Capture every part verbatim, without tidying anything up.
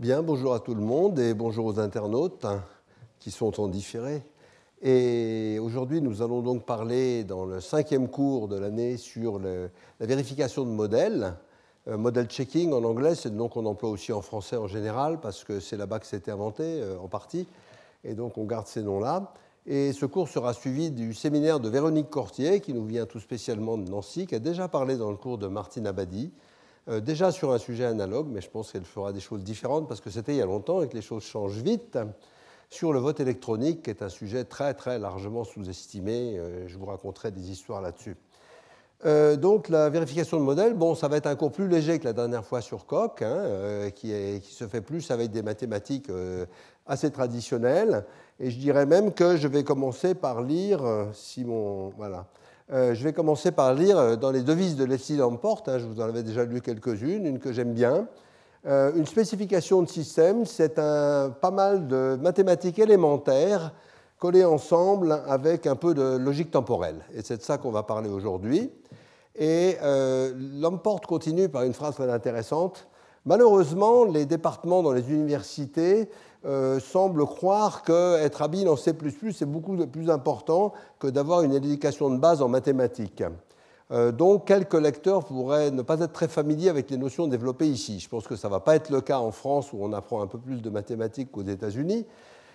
Bien, bonjour à tout le monde et bonjour aux internautes qui sont en différé. Et aujourd'hui, nous allons donc parler dans le cinquième cours de l'année sur le, la vérification de modèles. Euh, model checking en anglais, c'est le nom qu'on emploie aussi en français en général parce que c'est là-bas que c'était inventé euh, en partie. Et donc on garde ces noms-là. Et ce cours sera suivi du séminaire de Véronique Cortier, qui nous vient tout spécialement de Nancy, qui a déjà parlé dans le cours de Martine Abadi, euh, déjà sur un sujet analogue, mais je pense qu'elle fera des choses différentes parce que c'était il y a longtemps et que les choses changent vite, sur le vote électronique, qui est un sujet très très largement sous-estimé. Euh, je vous raconterai des histoires là-dessus. Euh, donc la vérification de modèles, bon, ça va être un cours plus léger que la dernière fois sur Coq, hein, euh, qui, est, qui se fait plus avec des mathématiques euh, assez traditionnelles. Et je dirais même que je vais commencer par lire, euh, si mon, voilà, euh, je vais commencer par lire dans les devises de Leslie Lamport, hein, je vous en avais déjà lu quelques-unes, une que j'aime bien. Euh, une spécification de système, c'est un, pas mal de mathématiques élémentaires collées ensemble avec un peu de logique temporelle. Et c'est de ça qu'on va parler aujourd'hui. Et euh, Lamport continue par une phrase très intéressante. Malheureusement, les départements dans les universités euh, semblent croire qu'être habile en C plus plus est beaucoup plus important que d'avoir une éducation de base en mathématiques. Euh, donc, quelques lecteurs pourraient ne pas être très familiers avec les notions développées ici. Je pense que ça ne va pas être le cas en France, où on apprend un peu plus de mathématiques qu'aux États-Unis.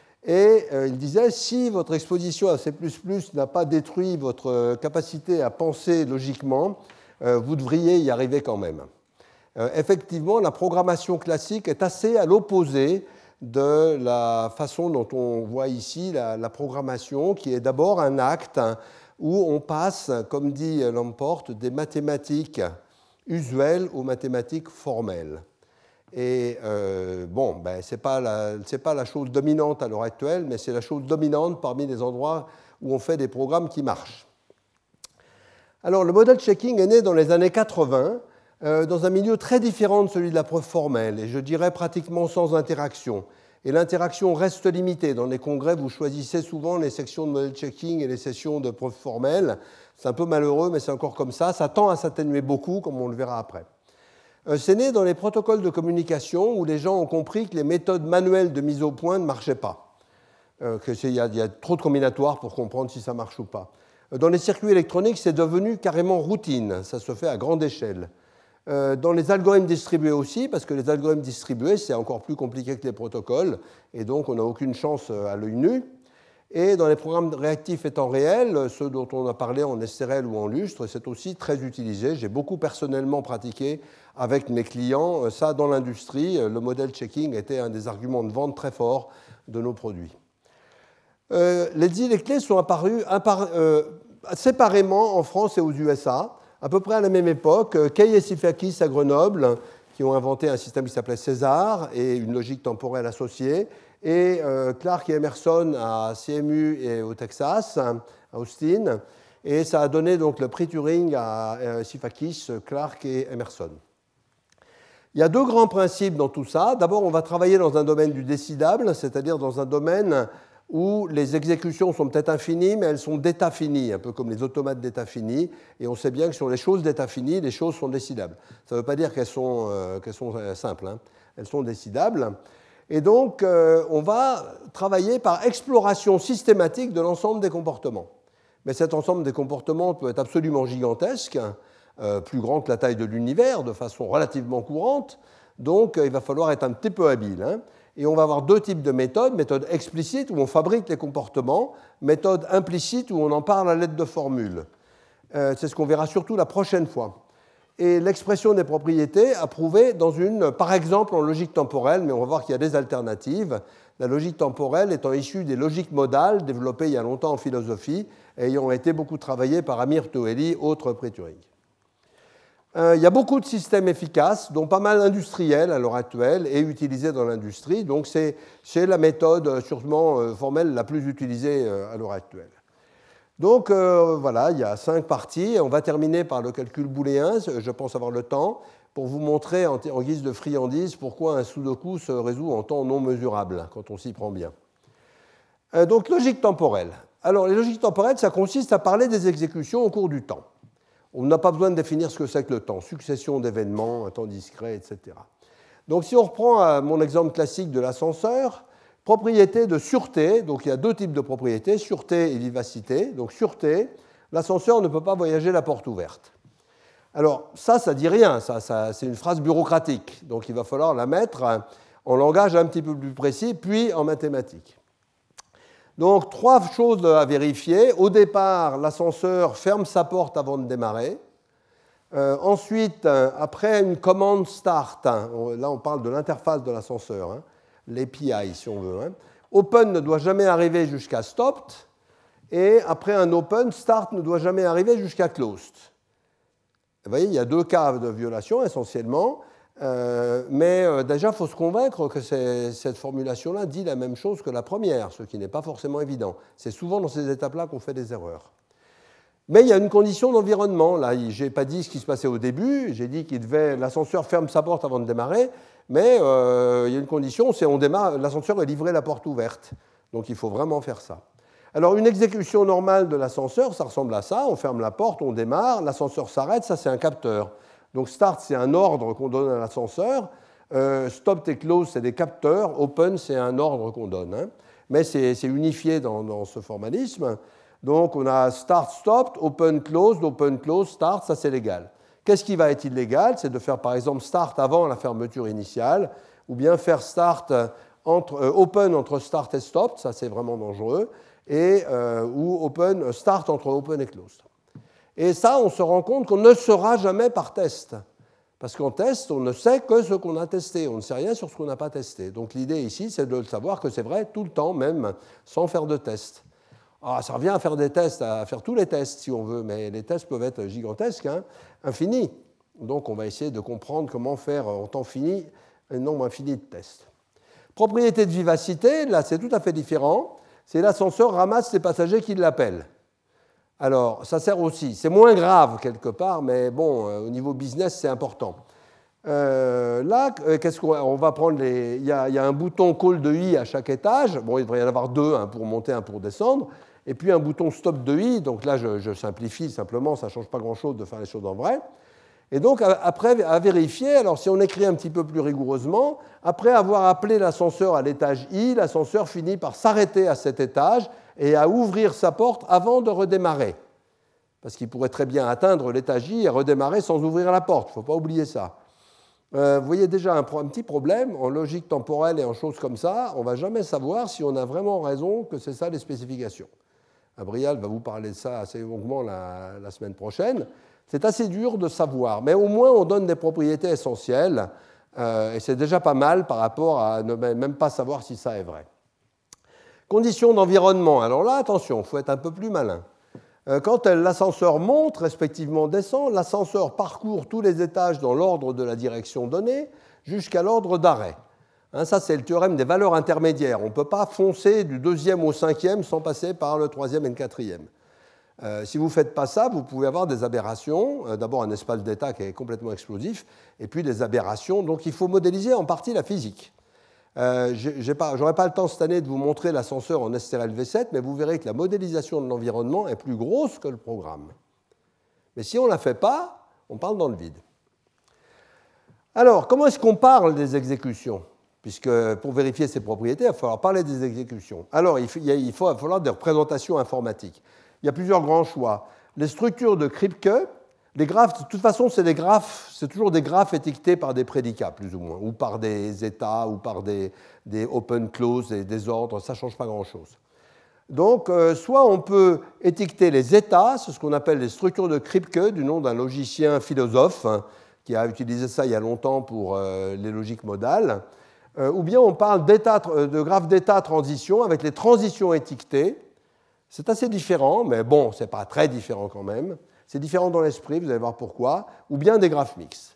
Et euh, il disait, si votre exposition à C plus plus n'a pas détruit votre capacité à penser logiquement, euh, vous devriez y arriver quand même. Euh, effectivement, la programmation classique est assez à l'opposé de la façon dont on voit ici la, la programmation, qui est d'abord un acte où on passe, comme dit Lamport, des mathématiques usuelles aux mathématiques formelles. Et euh, bon, ben, ce n'est pas, pas la chose dominante à l'heure actuelle, mais c'est la chose dominante parmi les endroits où on fait des programmes qui marchent. Alors, le model checking est né dans les années quatre-vingts, euh, dans un milieu très différent de celui de la preuve formelle, et je dirais pratiquement sans interaction. Et l'interaction reste limitée. Dans les congrès, vous choisissez souvent les sections de model checking et les sessions de preuve formelle. C'est un peu malheureux, mais c'est encore comme ça. Ça tend à s'atténuer beaucoup, comme on le verra après. C'est né dans les protocoles de communication où les gens ont compris que les méthodes manuelles de mise au point ne marchaient pas, euh, qu'il y, y a trop de combinatoires pour comprendre si ça marche ou pas. Dans les circuits électroniques, c'est devenu carrément routine, ça se fait à grande échelle. Euh, dans les algorithmes distribués aussi, parce que les algorithmes distribués, c'est encore plus compliqué que les protocoles, et donc on n'a aucune chance à l'œil nu. Et dans les programmes réactifs et temps réel, ceux dont on a parlé en S R L ou en lustre, c'est aussi très utilisé. J'ai beaucoup personnellement pratiqué avec mes clients ça dans l'industrie. Le model checking était un des arguments de vente très forts de nos produits. Euh, les idées clés sont apparues impar- euh, séparément en France et aux U S A, à peu près à la même époque. Kay et Sifakis à Grenoble, qui ont inventé un système qui s'appelait César et une logique temporelle associée, et euh, Clark et Emerson à C M U et au Texas, à Austin, et ça a donné donc le prix Turing à euh, Sifakis, Clark et Emerson. Il y a deux grands principes dans tout ça. D'abord, on va travailler dans un domaine du décidable, c'est-à-dire dans un domaine où les exécutions sont peut-être infinies, mais elles sont d'état fini, un peu comme les automates d'état fini, et on sait bien que sur les choses d'état fini, les choses sont décidables. Ça ne veut pas dire qu'elles sont, euh, qu'elles sont simples, hein. Elles sont décidables. Et donc, euh, on va travailler par exploration systématique de l'ensemble des comportements. Mais cet ensemble des comportements peut être absolument gigantesque, euh, plus grand que la taille de l'univers, de façon relativement courante. Donc, euh, il va falloir être un petit peu habile, hein. Et on va avoir deux types de méthodes. Méthode explicite, où on fabrique les comportements. Méthode implicite, où on en parle à l'aide de formules. Euh, c'est ce qu'on verra surtout la prochaine fois. Et l'expression des propriétés approuvée dans une, par exemple en logique temporelle, mais on va voir qu'il y a des alternatives. La logique temporelle étant issue des logiques modales développées il y a longtemps en philosophie, et ayant été beaucoup travaillées par Amir Toeli, autre prix Turing. Euh, il y a beaucoup de systèmes efficaces, dont pas mal industriels à l'heure actuelle et utilisés dans l'industrie. Donc c'est, c'est la méthode sûrement euh, formelle la plus utilisée euh, à l'heure actuelle. Donc euh, voilà, il y a cinq parties. On va terminer par le calcul booléen, je pense avoir le temps, pour vous montrer en, en guise de friandise pourquoi un sudoku se résout en temps non mesurable, quand on s'y prend bien. Euh, donc logique temporelle. Alors les logiques temporelles, ça consiste à parler des exécutions au cours du temps. On n'a pas besoin de définir ce que c'est que le temps, succession d'événements, un temps discret, et cetera. Donc si on reprend mon exemple classique de l'ascenseur, propriété de sûreté, donc il y a deux types de propriétés, sûreté et vivacité. Donc sûreté, l'ascenseur ne peut pas voyager la porte ouverte. Alors ça, ça ne dit rien, ça, ça, c'est une phrase bureaucratique, donc il va falloir la mettre en langage un petit peu plus précis, puis en mathématiques. Donc trois choses à vérifier. Au départ, l'ascenseur ferme sa porte avant de démarrer. Euh, ensuite, euh, après une commande start, hein, on, là on parle de l'interface de l'ascenseur, hein, l'A P I si on veut, hein, open ne doit jamais arriver jusqu'à stopped, et après un open, start ne doit jamais arriver jusqu'à closed. Vous voyez, il y a deux cas de violation essentiellement, euh, mais euh, déjà il faut se convaincre que c'est, cette formulation-là dit la même chose que la première, ce qui n'est pas forcément évident. C'est souvent dans ces étapes-là qu'on fait des erreurs. Mais il y a une condition d'environnement. Là, je n'ai pas dit ce qui se passait au début. J'ai dit qu'il devait, l'ascenseur ferme sa porte avant de démarrer. Mais euh, il y a une condition, c'est on démarre, l'ascenseur est livré la porte ouverte. Donc il faut vraiment faire ça. Alors une exécution normale de l'ascenseur, ça ressemble à ça. On ferme la porte, on démarre, l'ascenseur s'arrête. Ça, c'est un capteur. Donc start, c'est un ordre qu'on donne à l'ascenseur. Euh, stop et close, c'est des capteurs. Open, c'est un ordre qu'on donne. Hein. Mais c'est, c'est unifié dans, dans ce formalisme. Donc, on a start, stopped, open, closed, open, closed, start, ça c'est légal. Qu'est-ce qui va être illégal? C'est de faire par exemple start avant la fermeture initiale, ou bien faire start entre, euh, open entre start et stopped, ça c'est vraiment dangereux, et, euh, ou open, start entre open et closed. Et ça, on se rend compte qu'on ne saura jamais par test. Parce qu'en test, on ne sait que ce qu'on a testé, on ne sait rien sur ce qu'on n'a pas testé. Donc l'idée ici, c'est de savoir que c'est vrai tout le temps, même sans faire de test. Ah, ça revient à faire des tests, à faire tous les tests si on veut, mais les tests peuvent être gigantesques, hein, infinis. Donc on va essayer de comprendre comment faire en temps fini un nombre infini de tests. Propriété de vivacité, là c'est tout à fait différent. C'est l'ascenseur ramasse les passagers qui l'appellent. Alors ça sert aussi, c'est moins grave quelque part, mais bon, au niveau business c'est important. Euh, là, qu'est-ce qu'on on va prendre les, il y, a, il y a un bouton call de i à chaque étage. Bon, il devrait y en avoir deux, un pour monter, un pour descendre. Et puis un bouton stop de i, donc là je, je simplifie simplement, ça ne change pas grand-chose de faire les choses en vrai. Et donc après, à vérifier, alors si on écrit un petit peu plus rigoureusement, après avoir appelé l'ascenseur à l'étage i, l'ascenseur finit par s'arrêter à cet étage et à ouvrir sa porte avant de redémarrer. Parce qu'il pourrait très bien atteindre l'étage i et redémarrer sans ouvrir la porte, il ne faut pas oublier ça. Euh, vous voyez déjà un, un petit problème, en logique temporelle et en choses comme ça, on ne va jamais savoir si on a vraiment raison que c'est ça les spécifications. Abrial va vous parler de ça assez longuement la, la semaine prochaine. C'est assez dur de savoir, mais au moins on donne des propriétés essentielles, euh, et c'est déjà pas mal par rapport à ne même pas savoir si ça est vrai. Conditions d'environnement. Alors là, attention, il faut être un peu plus malin. Euh, quand l'ascenseur monte, respectivement descend, l'ascenseur parcourt tous les étages dans l'ordre de la direction donnée jusqu'à l'ordre d'arrêt. Hein, ça, c'est le théorème des valeurs intermédiaires. On ne peut pas foncer du deuxième au cinquième sans passer par le troisième et le quatrième. Euh, si vous ne faites pas ça, vous pouvez avoir des aberrations. Euh, d'abord, un espace d'état qui est complètement explosif, et puis des aberrations. Donc, il faut modéliser en partie la physique. Euh, je n'aurai pas le temps cette année de vous montrer l'ascenseur en S T R L V sept, mais vous verrez que la modélisation de l'environnement est plus grosse que le programme. Mais si on ne la fait pas, on parle dans le vide. Alors, comment est-ce qu'on parle des exécutions? Puisque pour vérifier ces propriétés, il va falloir parler des exécutions. Alors, il faut, il faut, il va falloir des représentations informatiques. Il y a plusieurs grands choix. Les structures de Kripke, les graphes, de toute façon, c'est des graphes, c'est toujours des graphes étiquetés par des prédicats, plus ou moins, ou par des états, ou par des, des open, close, des, des ordres, ça ne change pas grand-chose. Donc, euh, soit on peut étiqueter les états, c'est ce qu'on appelle les structures de Kripke, du nom d'un logicien philosophe, hein, qui a utilisé ça il y a longtemps pour euh, les logiques modales, euh, ou bien on parle de graphes d'état-transition avec les transitions étiquetées. C'est assez différent, mais bon, ce n'est pas très différent quand même. C'est différent dans l'esprit, vous allez voir pourquoi, ou bien des graphes mixtes.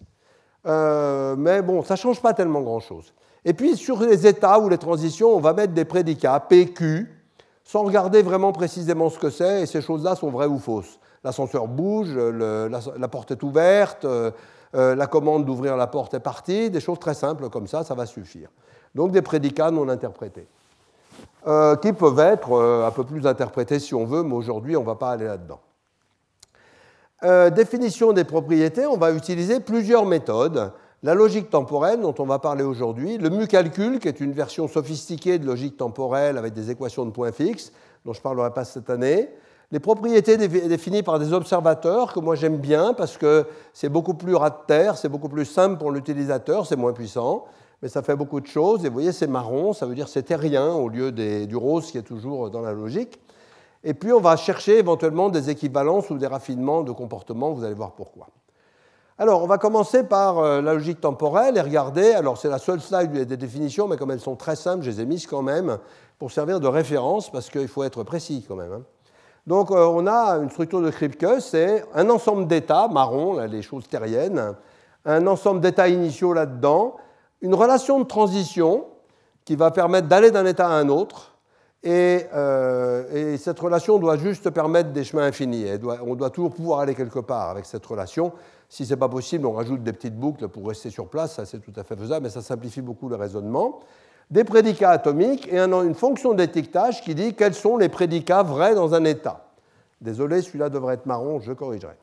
Euh, mais bon, ça ne change pas tellement grand-chose. Et puis, sur les états ou les transitions, on va mettre des prédicats, P, Q, sans regarder vraiment précisément ce que c'est, et ces choses-là sont vraies ou fausses. L'ascenseur bouge, le, la, la porte est ouverte, euh, euh, la commande d'ouvrir la porte est partie, des choses très simples comme ça, ça va suffire. Donc des prédicats non interprétés, euh, qui peuvent être euh, un peu plus interprétés si on veut, mais aujourd'hui, on ne va pas aller là-dedans. Euh, définition des propriétés, on va utiliser plusieurs méthodes. la logique temporelle dont on va parler aujourd'hui, le mu-calcul, qui est une version sophistiquée de logique temporelle avec des équations de points fixes, dont je ne parlerai pas cette année, les propriétés définies par des observateurs, que moi j'aime bien parce que c'est beaucoup plus ras de terre, c'est beaucoup plus simple pour l'utilisateur, c'est moins puissant, mais ça fait beaucoup de choses. Et vous voyez, c'est marron, ça veut dire c'est terrien au lieu des, du rose qui est toujours dans la logique. Et puis on va chercher éventuellement des équivalences ou des raffinements de comportement, vous allez voir pourquoi. Alors, on va commencer par euh, la logique temporelle et regarder, alors c'est la seule slide des définitions, mais comme elles sont très simples, je les ai mises quand même pour servir de référence, parce qu'il faut être précis quand même. Hein. Donc, euh, on a une structure de Kripke, c'est un ensemble d'états, marron, là, les choses terriennes, un ensemble d'états initiaux là-dedans, une relation de transition qui va permettre d'aller d'un état à un autre, et, euh, et cette relation doit juste permettre des chemins infinis. Elle doit, on doit toujours pouvoir aller quelque part avec cette relation. Si ce n'est pas possible, on rajoute des petites boucles pour rester sur place, ça c'est tout à fait faisable, mais ça simplifie beaucoup le raisonnement. Des prédicats atomiques et un, une fonction d'étiquetage qui dit quels sont les prédicats vrais dans un état. Désolé, celui-là devrait être marron, je corrigerai.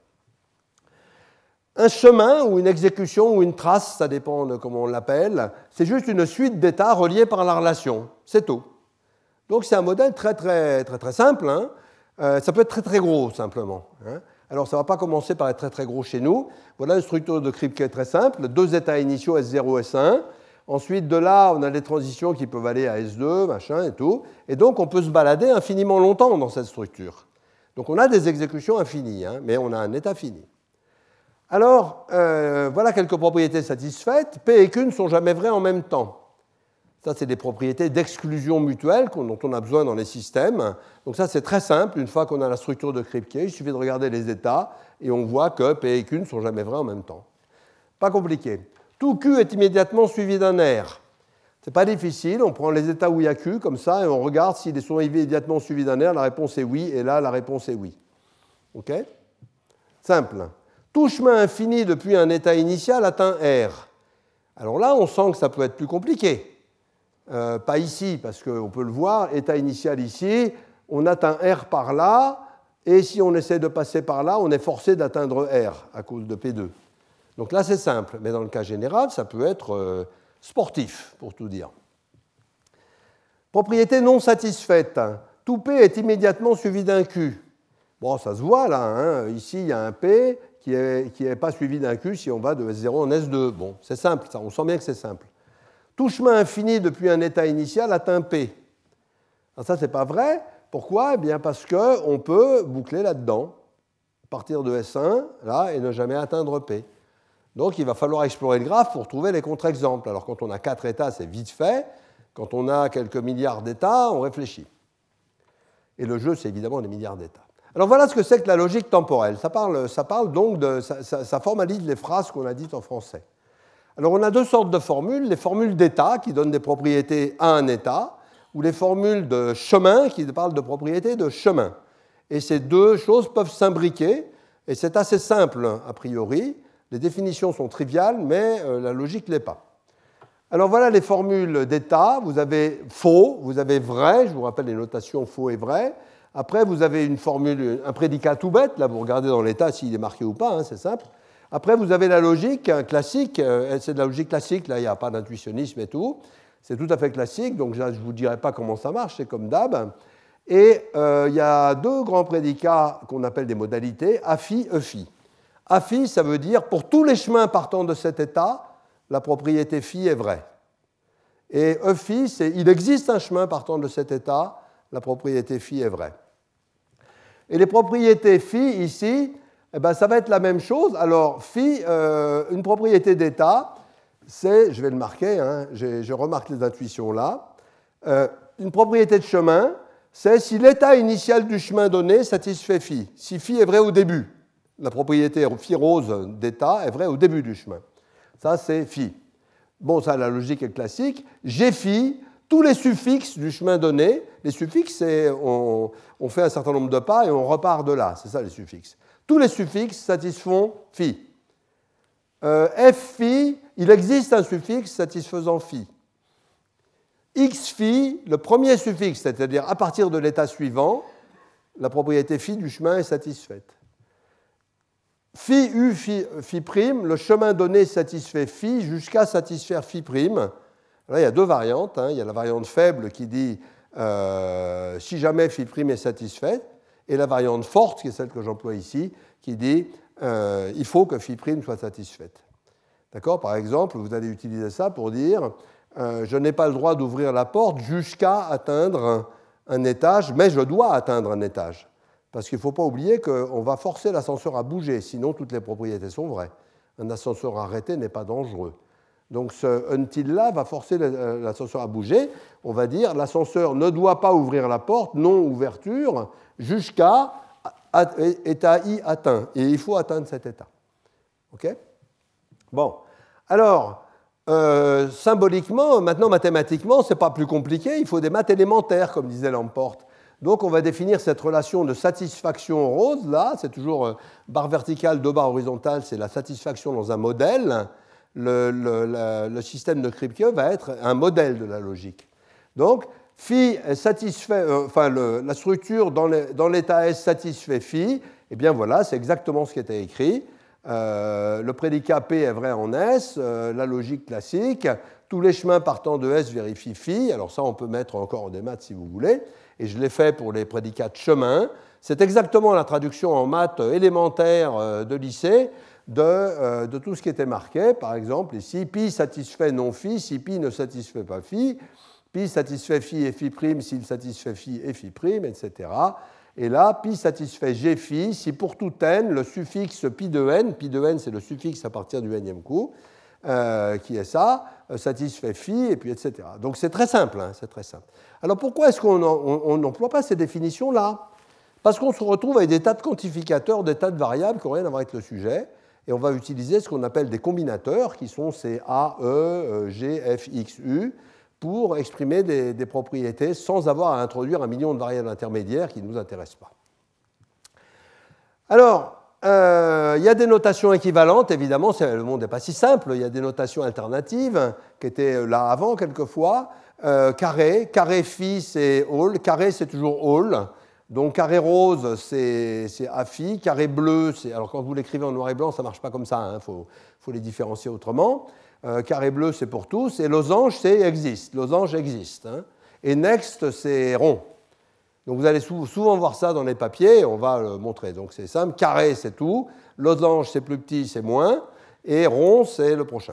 Un chemin ou une exécution ou une trace, ça dépend de comment on l'appelle, c'est juste une suite d'états reliés par la relation, c'est tout. Donc c'est un modèle très très très très simple, hein. euh, ça peut être très très gros simplement. Hein. Alors, ça ne va pas commencer par être très très gros chez nous. Voilà une structure de Kripke très simple, deux états initiaux S zéro, S un. Ensuite, de là, on a des transitions qui peuvent aller à S deux, machin et tout. Et donc, on peut se balader infiniment longtemps dans cette structure. Donc, on a des exécutions infinies, hein, mais on a un état fini. Alors, euh, voilà quelques propriétés satisfaites. P et Q ne sont jamais vraies en même temps. Ça, c'est des propriétés d'exclusion mutuelle dont on a besoin dans les systèmes. Donc ça, c'est très simple. Une fois qu'on a la structure de Kripke, il suffit de regarder les états et on voit que P et Q ne sont jamais vrais en même temps. Pas compliqué. Tout Q est immédiatement suivi d'un R. C'est pas difficile. On prend les états où il y a Q, comme ça, et on regarde s'ils sont immédiatement suivis d'un R. La réponse est oui, et là, la réponse est oui. OK ? Simple. Tout chemin infini depuis un état initial atteint R. Alors là, on sent que ça peut être plus compliqué. Euh, pas ici, parce qu'on peut le voir, état initial ici, on atteint R par là, et si on essaie de passer par là, on est forcé d'atteindre R à cause de P deux. Donc là, c'est simple, mais dans le cas général, ça peut être euh, sportif, pour tout dire. Propriété non satisfaite. Tout P est immédiatement suivi d'un Q. Bon, ça se voit là, hein. Ici, il y a un P qui n'est qui est pas suivi d'un Q si on va de S zéro en S deux. Bon, c'est simple, ça, on sent bien que c'est simple. Tout chemin infini depuis un état initial atteint P. Alors ça, ce n'est pas vrai. Pourquoi ? Eh bien parce qu'on peut boucler là-dedans, partir de S un, là, et ne jamais atteindre P. Donc il va falloir explorer le graphe pour trouver les contre-exemples. Alors quand on a quatre états, c'est vite fait. Quand on a quelques milliards d'états, on réfléchit. Et le jeu, c'est évidemment des milliards d'états. Alors voilà ce que c'est que la logique temporelle. Ça parle, ça parle donc de... Ça, ça, ça formalise les phrases qu'on a dites en français. Alors on a deux sortes de formules, les formules d'état qui donnent des propriétés à un état, ou les formules de chemin qui parlent de propriétés de chemin. Et ces deux choses peuvent s'imbriquer, et c'est assez simple a priori. Les définitions sont triviales, mais euh, la logique ne l'est pas. Alors voilà les formules d'état. Vous avez faux, vous avez vrai, je vous rappelle les notations faux et vrai. Après, vous avez une formule, un prédicat tout bête, là vous regardez dans l'état s'il est marqué ou pas, hein, c'est simple. Après, vous avez la logique classique, c'est de la logique classique, là il n'y a pas d'intuitionnisme et tout, c'est tout à fait classique, donc là, je ne vous dirai pas comment ça marche, c'est comme d'hab. Et euh, il y a deux grands prédicats qu'on appelle des modalités, A phi, E phi. A phi, ça veut dire pour tous les chemins partant de cet état, la propriété phi est vraie. Et E phi, c'est il existe un chemin partant de cet état, la propriété phi est vraie. Et les propriétés phi, ici, eh ben, ça va être la même chose. Alors, phi, euh, une propriété d'état, c'est, je vais le marquer, hein, je remarque les intuitions là, euh, une propriété de chemin, c'est si l'état initial du chemin donné satisfait phi. Si phi est vrai au début, la propriété phi rose d'état est vraie au début du chemin. Ça, c'est phi. Bon, ça, la logique est classique. G phi, tous les suffixes du chemin donné, les suffixes, c'est on, on fait un certain nombre de pas et on repart de là, c'est ça les suffixes. Tous les suffixes satisfont phi. Euh, F phi, il existe un suffixe satisfaisant phi. X phi, le premier suffixe, c'est-à-dire à partir de l'état suivant, la propriété phi du chemin est satisfaite. phi u, phi, phi prime, le chemin donné satisfait phi jusqu'à satisfaire phi prime. Là, il y a deux variantes. Hein. Il y a la variante faible qui dit euh, si jamais phi prime est satisfait, et la variante forte, qui est celle que j'emploie ici, qui dit euh, il faut que phi prime soit satisfaite. D'accord ? Par exemple, vous allez utiliser ça pour dire euh, je n'ai pas le droit d'ouvrir la porte jusqu'à atteindre un, un étage, mais je dois atteindre un étage. Parce qu'il ne faut pas oublier qu'on va forcer l'ascenseur à bouger, sinon toutes les propriétés sont vraies. Un ascenseur arrêté n'est pas dangereux. Donc ce until-là va forcer l'ascenseur à bouger. On va dire l'ascenseur ne doit pas ouvrir la porte, non-ouverture, jusqu'à état I atteint. Et il faut atteindre cet état. OK ? Bon. Alors, euh, symboliquement, maintenant mathématiquement, ce n'est pas plus compliqué. Il faut des maths élémentaires, comme disait Lamport. Donc on va définir cette relation de satisfaction rose, là, c'est toujours barre verticale, deux barres horizontales, c'est la satisfaction dans un modèle. Le, le, le, le système de Kripke va être un modèle de la logique. Donc, phi satisfait, euh, enfin, le, la structure dans, les, dans l'état S satisfait phi, et bien voilà, c'est exactement ce qui était écrit. Euh, le prédicat P est vrai en S, euh, la logique classique, tous les chemins partant de S vérifient phi, alors ça on peut mettre encore des maths si vous voulez, et je l'ai fait pour les prédicats de chemin. C'est exactement la traduction en maths élémentaire de lycée de, euh, de tout ce qui était marqué. Par exemple, ici, pi satisfait non phi si pi ne satisfait pas phi, pi satisfait phi et phi prime s'il satisfait phi et phi prime, et cetera. Et là, pi satisfait g phi si pour tout n, le suffixe pi de n, pi de n c'est le suffixe à partir du nème coup, euh, qui est ça, euh, satisfait phi, et puis et cetera. Donc c'est très simple, hein, c'est très simple. Alors pourquoi est-ce qu'on n'emploie pas ces définitions-là ? Parce qu'on se retrouve avec des tas de quantificateurs, des tas de variables qui n'ont rien à voir avec le sujet, et on va utiliser ce qu'on appelle des combinateurs, qui sont ces A, E, G, F, X, U, pour exprimer des, des propriétés sans avoir à introduire un million de variables intermédiaires qui ne nous intéressent pas. Alors, euh, il y a des notations équivalentes, évidemment, le monde n'est pas si simple, il y a des notations alternatives qui étaient là avant quelquefois. Euh, carré, carré phi c'est all, carré c'est toujours all, donc carré rose c'est A phi, carré bleu c'est. Alors quand vous l'écrivez en noir et blanc, ça ne marche pas comme ça, il hein, faut, faut les différencier autrement. Euh, carré bleu c'est pour tous, et losange c'est existe, losange existe. Hein. Et next c'est rond. Donc vous allez souvent voir ça dans les papiers, on va le montrer. Donc c'est simple, carré c'est tout, losange c'est plus petit, c'est moins, et rond c'est le prochain.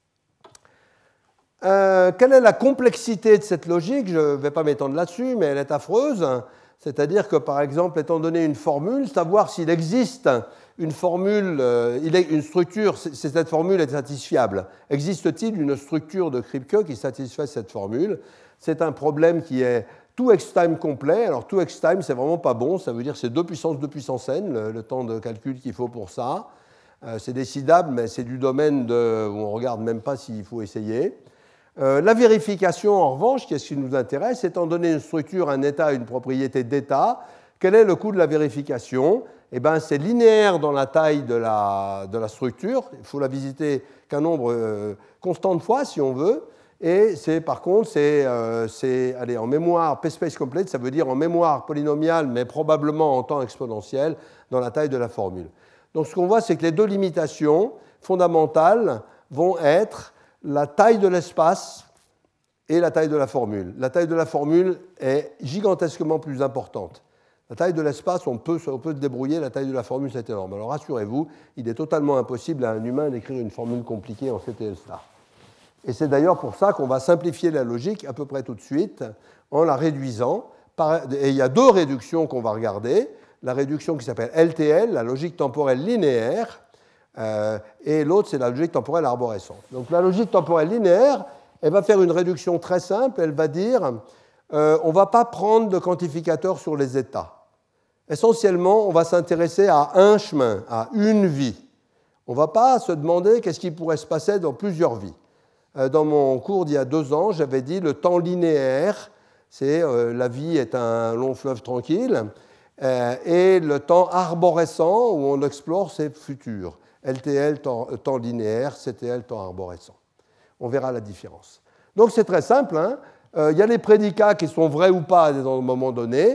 Euh, quelle est la complexité de cette logique ? Je ne vais pas m'étendre là-dessus, mais elle est affreuse. C'est-à-dire que, par exemple, étant donné une formule, savoir s'il existe une formule, euh, une structure, si cette formule est satisfiable. Existe-t-il une structure de Kripke qui satisfait cette formule ? C'est un problème qui est two x time complet. Alors two x time, c'est vraiment pas bon. Ça veut dire que c'est deux puissance deux puissance n, le, le temps de calcul qu'il faut pour ça. Euh, c'est décidable, mais c'est du domaine de, où on ne regarde même pas s'il faut essayer. Euh, la vérification, en revanche, qu'est-ce qui nous intéresse ? Étant donné une structure, un état, une propriété d'état, quel est le coût de la vérification ? Eh bien, c'est linéaire dans la taille de la, de la structure. Il faut la visiter qu'un nombre euh, constant de fois, si on veut. Et c'est, par contre, c'est, euh, c'est allez, en mémoire p-space complete, ça veut dire en mémoire polynomiale, mais probablement en temps exponentiel, dans la taille de la formule. Donc, ce qu'on voit, c'est que les deux limitations fondamentales vont être la taille de l'espace et la taille de la formule. La taille de la formule est gigantesquement plus importante. La taille de l'espace, on peut, on peut se débrouiller, la taille de la formule, c'est énorme. Alors rassurez-vous, il est totalement impossible à un humain d'écrire une formule compliquée en C T L star. Et c'est d'ailleurs pour ça qu'on va simplifier la logique à peu près tout de suite en la réduisant. Et il y a deux réductions qu'on va regarder. La réduction qui s'appelle L T L, la logique temporelle linéaire, Euh, et l'autre, c'est la logique temporelle arborescente. Donc la logique temporelle linéaire, elle va faire une réduction très simple, elle va dire euh, on ne va pas prendre de quantificateur sur les états. Essentiellement, on va s'intéresser à un chemin, à une vie. On ne va pas se demander qu'est-ce qui pourrait se passer dans plusieurs vies. Euh, dans mon cours d'il y a deux ans, j'avais dit le temps linéaire, c'est euh, la vie est un long fleuve tranquille, euh, et le temps arborescent, où on explore ses futurs. L T L, temps, temps linéaire, C T L, temps arborescent. On verra la différence. Donc c'est très simple. Hein. Euh, il y a les prédicats qui sont vrais ou pas à un moment donné,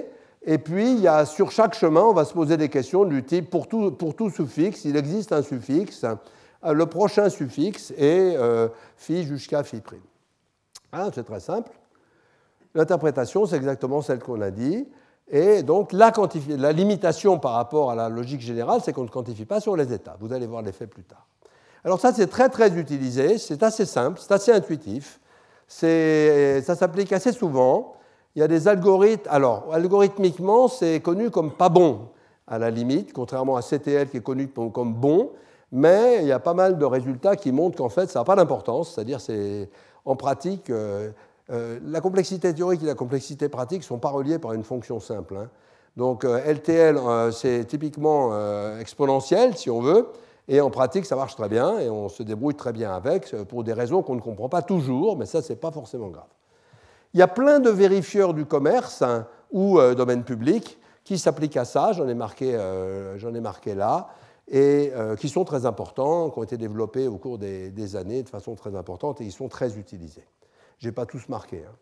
Et puis, il y a, sur chaque chemin, on va se poser des questions du type, pour tout, pour tout suffixe, il existe un suffixe, le prochain suffixe est euh, phi jusqu'à phi'. Hein, c'est très simple. L'interprétation, c'est exactement celle qu'on a dit. Et donc, la, la limitation par rapport à la logique générale, c'est qu'on ne quantifie pas sur les états. Vous allez voir l'effet plus tard. Alors ça, c'est très, très utilisé. C'est assez simple, c'est assez intuitif. C'est, ça s'applique assez souvent. Il y a des algorithmes. Alors, algorithmiquement, c'est connu comme pas bon, à la limite, contrairement à C T L qui est connu comme bon. Mais il y a pas mal de résultats qui montrent qu'en fait, ça n'a pas d'importance. C'est-à-dire, c'est, en pratique, euh, euh, la complexité théorique et la complexité pratique ne sont pas reliées par une fonction simple. Hein. Donc, euh, L T L, euh, c'est typiquement euh, exponentiel, si on veut. Et en pratique, ça marche très bien et on se débrouille très bien avec, pour des raisons qu'on ne comprend pas toujours, mais ça, ce n'est pas forcément grave. Il y a plein de vérifieurs du commerce hein, ou euh, domaine public qui s'appliquent à ça, j'en ai marqué, euh, j'en ai marqué là, et euh, qui sont très importants, qui ont été développés au cours des, des années de façon très importante et ils sont très utilisés. Je n'ai pas tous marqué. Hein.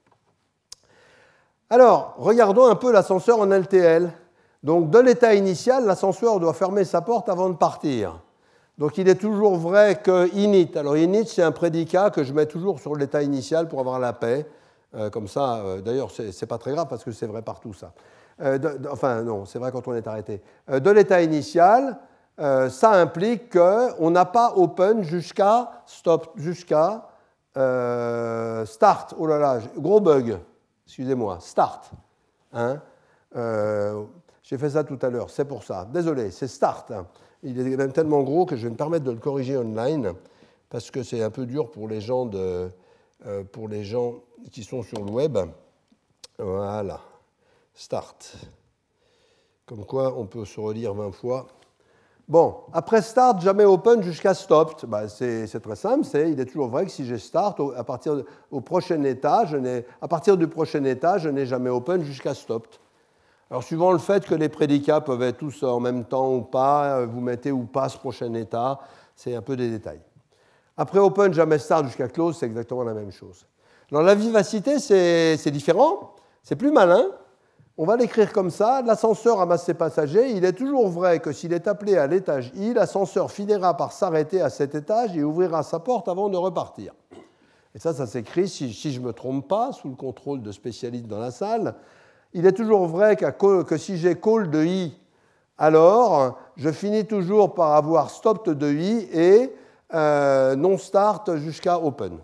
Alors, regardons un peu l'ascenseur en L T L. Donc, de l'état initial, l'ascenseur doit fermer sa porte avant de partir. Donc il est toujours vrai que init, alors init c'est un prédicat que je mets toujours sur l'état initial pour avoir la paix, euh, comme ça, euh, d'ailleurs c'est, c'est pas très grave parce que c'est vrai partout ça. Euh, de, de, enfin non, c'est vrai quand on est arrêté. Euh, de l'état initial, euh, ça implique qu'on n'a pas open jusqu'à stop, jusqu'à euh, start, oh là là, gros bug, excusez-moi, start. Hein euh, j'ai fait ça tout à l'heure, c'est pour ça, désolé, c'est start. Hein. Il est même tellement gros que je vais me permettre de le corriger online parce que c'est un peu dur pour les gens, de, euh, pour les gens qui sont sur le web. Voilà, start. Comme quoi, on peut se relire vingt fois. Bon, après start, jamais open jusqu'à stopped. Ben, c'est, c'est très simple. C'est, il est toujours vrai que si j'ai start, à partir, de, au prochain état, je n'ai, à partir du prochain état, je n'ai jamais open jusqu'à stopped. Alors, suivant le fait que les prédicats peuvent être tous en même temps ou pas, vous mettez ou pas ce prochain état, c'est un peu des détails. Après open, jamais start jusqu'à close, c'est exactement la même chose. Alors, la vivacité, c'est, c'est différent, c'est plus malin. On va l'écrire comme ça, l'ascenseur amasse ses passagers. Il est toujours vrai que s'il est appelé à l'étage I, l'ascenseur finira par s'arrêter à cet étage et ouvrira sa porte avant de repartir. Et ça, ça s'écrit, si, si je ne me trompe pas, sous le contrôle de spécialistes dans la salle. Il est toujours vrai que si j'ai call de I, alors je finis toujours par avoir stop de I et euh, non start jusqu'à open.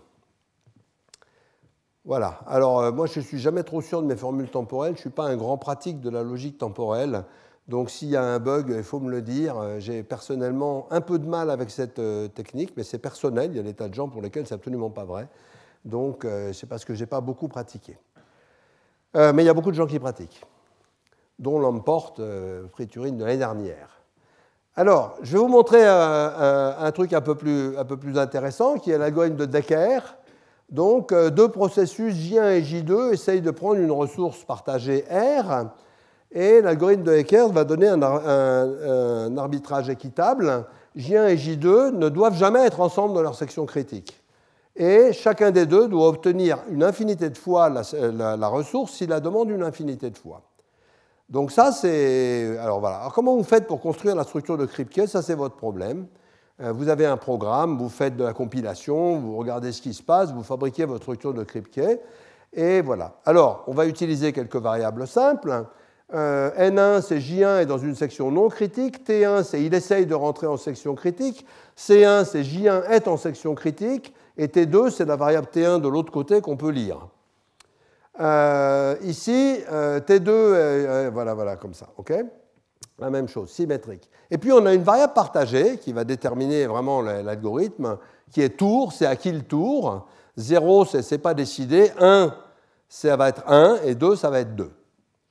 Voilà. Alors moi je ne suis jamais trop sûr de mes formules temporelles, je ne suis pas un grand pratique de la logique temporelle, donc s'il y a un bug, il faut me le dire. J'ai personnellement un peu de mal avec cette euh, technique, mais c'est personnel, il y a des tas de gens pour lesquels c'est absolument pas vrai, donc euh, c'est parce que je n'ai pas beaucoup pratiqué. Euh, mais il y a beaucoup de gens qui pratiquent, dont l'emporte euh, Friturine de l'année dernière. Alors, je vais vous montrer un, un, un truc un peu, plus, un peu plus intéressant, qui est l'algorithme de Decker. Donc, euh, deux processus J un et J deux essayent de prendre une ressource partagée R, et l'algorithme de Decker va donner un, un, un arbitrage équitable. J un et J deux ne doivent jamais être ensemble dans leur section critique. Et chacun des deux doit obtenir une infinité de fois la, la, la ressource s'il la demande une infinité de fois. Donc ça, c'est... Alors voilà. Alors comment vous faites pour construire la structure de Kripke ? Ça, c'est votre problème. Vous avez un programme, vous faites de la compilation, vous regardez ce qui se passe, vous fabriquez votre structure de Kripke, et voilà. Alors, on va utiliser quelques variables simples. Euh, N un, c'est J un est dans une section non critique. T un, c'est il essaye de rentrer en section critique. C un, c'est J un est en section critique. Et T deux, c'est la variable T un de l'autre côté qu'on peut lire. Euh, ici, euh, T deux, euh, voilà, voilà, comme ça, ok ? La même chose, symétrique. Et puis, on a une variable partagée qui va déterminer vraiment l'algorithme, qui est tour, c'est à qui le tour. zéro, c'est, c'est pas décidé. un, ça va être un, et deux, ça va être deux. Ok ?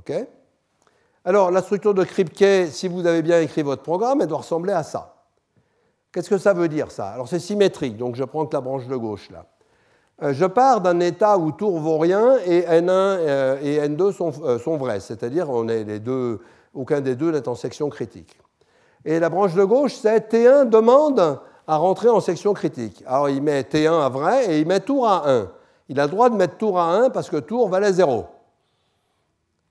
Alors, la structure de Kripke, si vous avez bien écrit votre programme, elle doit ressembler à ça. Qu'est-ce que ça veut dire, ça ? Alors, c'est symétrique, donc je prends que la branche de gauche, là. Euh, je pars d'un état où tour vaut rien et N un euh, et N deux sont, euh, sont vrais, c'est-à-dire on est les deux, aucun des deux n'est en section critique. Et la branche de gauche, c'est T un demande à rentrer en section critique. Alors, il met T un à vrai et il met tour à un. Il a le droit de mettre tour à un parce que tour valait zéro.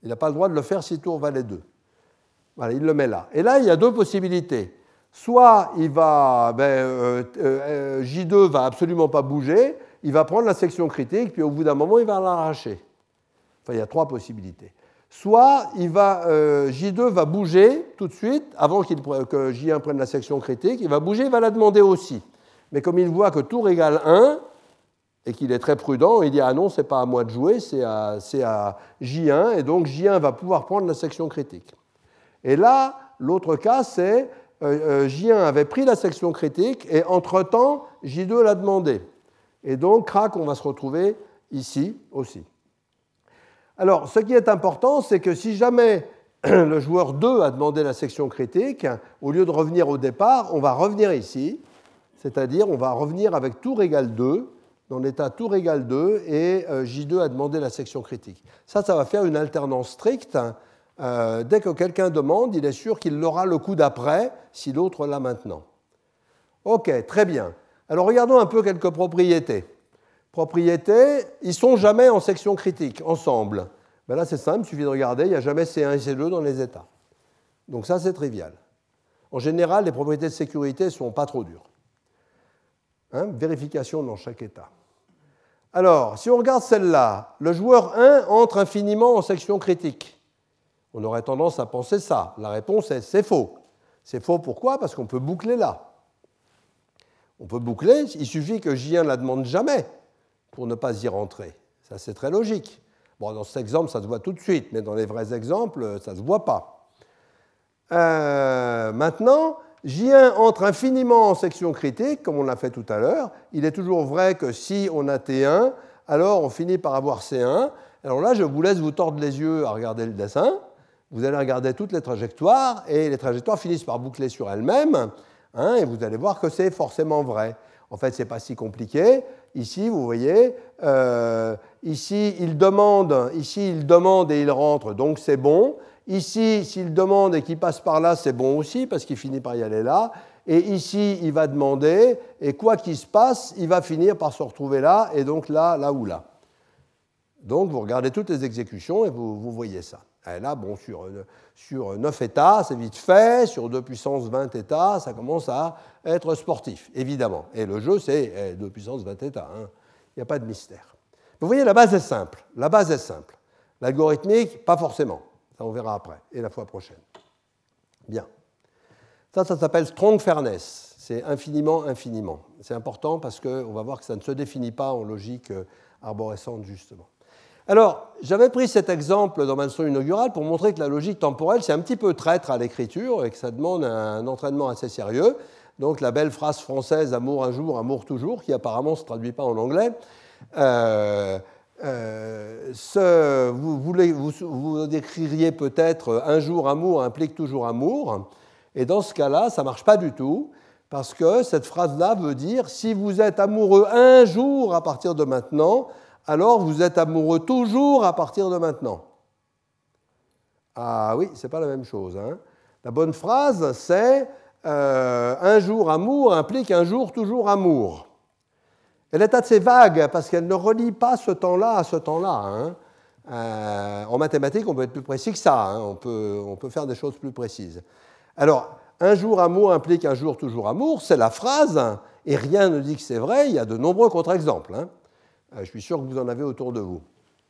Il n'a pas le droit de le faire si tour valait deux. Voilà, il le met là. Et là, il y a deux possibilités. Soit il va, ben, euh, euh, J deux va absolument pas bouger, il va prendre la section critique, puis au bout d'un moment, il va l'arracher. Enfin, il y a trois possibilités. Soit il va, euh, J deux va bouger tout de suite, avant qu'il, que J un prenne la section critique, il va bouger, il va la demander aussi. Mais comme il voit que tour égale un, et qu'il est très prudent, il dit « Ah non, ce n'est pas à moi de jouer, c'est à, c'est à J un, et donc J un va pouvoir prendre la section critique. » Et là, l'autre cas, c'est euh, J un avait pris la section critique, et entre-temps, J deux l'a demandé. Et donc, crac, on va se retrouver ici aussi. Alors, ce qui est important, c'est que si jamais le joueur deux a demandé la section critique, au lieu de revenir au départ, on va revenir ici, c'est-à-dire on va revenir avec tour égale deux, dans l'état tour égale deux, et J deux a demandé la section critique. Ça, ça va faire une alternance stricte. Euh, dès que quelqu'un demande, il est sûr qu'il l'aura le coup d'après, si l'autre l'a maintenant. OK, très bien. Alors, regardons un peu quelques propriétés. Propriétés, ils ne sont jamais en section critique, ensemble. Ben là, c'est simple, il suffit de regarder, il n'y a jamais C un et C deux dans les états. Donc ça, c'est trivial. En général, les propriétés de sécurité ne sont pas trop dures. Hein, vérification dans chaque état. Alors, si on regarde celle-là, le joueur un entre infiniment en section critique. On aurait tendance à penser ça. La réponse est c'est faux. C'est faux pourquoi ? Parce qu'on peut boucler là. On peut boucler, il suffit que J un ne la demande jamais pour ne pas y rentrer. Ça, c'est très logique. Bon, dans cet exemple, ça se voit tout de suite, mais dans les vrais exemples, ça ne se voit pas. Euh, maintenant, J un entre infiniment en section critique, comme on l'a fait tout à l'heure. Il est toujours vrai que si on a T un, alors on finit par avoir C un. Alors là, je vous laisse vous tordre les yeux à regarder le dessin. Vous allez regarder toutes les trajectoires, et les trajectoires finissent par boucler sur elles-mêmes, hein, et vous allez voir que c'est forcément vrai. En fait, ce n'est pas si compliqué. Ici, vous voyez, euh, ici, il demande, ici, il demande et il rentre, donc c'est bon. Ici, s'il demande et qu'il passe par là, c'est bon aussi, parce qu'il finit par y aller là. Et ici, il va demander, et quoi qu'il se passe, il va finir par se retrouver là, et donc là, là ou là. Donc, vous regardez toutes les exécutions et vous, vous voyez ça. Et là, bon, sur, sur neuf états, c'est vite fait. Sur deux puissance vingt états, ça commence à être sportif, évidemment. Et le jeu, c'est deux puissance vingt états. Hein. Il n'y a pas de mystère. Vous voyez, la base est simple. La base est simple. L'algorithmique, pas forcément. Ça, on verra après, et la fois prochaine. Bien. Ça, ça s'appelle strong fairness. C'est infiniment, infiniment. C'est important parce qu'on va voir que ça ne se définit pas en logique arborescente, justement. Alors, j'avais pris cet exemple dans ma leçon inaugurale pour montrer que la logique temporelle, c'est un petit peu traître à l'écriture et que ça demande un entraînement assez sérieux. Donc, la belle phrase française « amour un jour, amour toujours », qui apparemment ne se traduit pas en anglais, euh, euh, ce, vous, vous, vous, vous décririez peut-être « un jour amour implique toujours amour », et dans ce cas-là, ça ne marche pas du tout, parce que cette phrase-là veut dire « si vous êtes amoureux un jour à partir de maintenant », alors vous êtes amoureux toujours à partir de maintenant. Ah oui, ce n'est pas la même chose. Hein. La bonne phrase, c'est euh, un jour amour implique un jour toujours amour. Elle est assez vague parce qu'elle ne relie pas ce temps-là à ce temps-là. Hein. Euh, en mathématiques, on peut être plus précis que ça. Hein. On peut, on peut faire des choses plus précises. Alors, un jour amour implique un jour toujours amour, c'est la phrase, et rien ne dit que c'est vrai, il y a de nombreux contre-exemples. Hein. Je suis sûr que vous en avez autour de vous.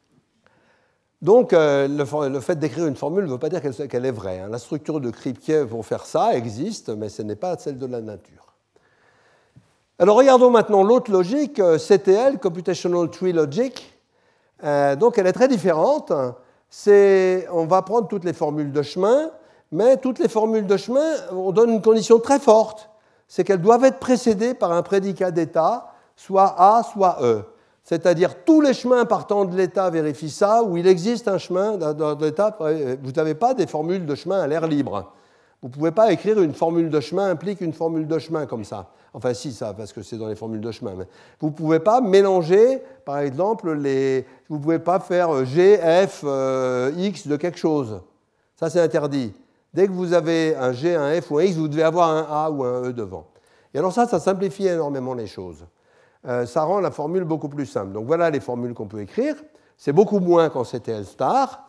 Donc, euh, le, le fait d'écrire une formule ne veut pas dire qu'elle, qu'elle est vraie. Hein. La structure de Kripke pour faire ça existe, mais ce n'est pas celle de la nature. Alors, regardons maintenant l'autre logique, C T L, Computational Tree Logic. Euh, donc, elle est très différente. C'est, on va prendre toutes les formules de chemin, mais toutes les formules de chemin, on donne une condition très forte, c'est qu'elles doivent être précédées par un prédicat d'état, soit A, soit E. C'est-à-dire tous les chemins partant de l'état vérifient ça, où il existe un chemin dans l'état. Vous n'avez pas des formules de chemin à l'air libre. Vous ne pouvez pas écrire une formule de chemin implique une formule de chemin comme ça. Enfin, si, ça, parce que c'est dans les formules de chemin. Mais vous ne pouvez pas mélanger, par exemple, les... vous ne pouvez pas faire G, F, euh, X de quelque chose. Ça, c'est interdit. Dès que vous avez un G, un F ou un X, vous devez avoir un A ou un E devant. Et alors ça, ça simplifie énormément les choses. Euh, ça rend la formule beaucoup plus simple. Donc voilà les formules qu'on peut écrire. C'est beaucoup moins qu'en C T L star,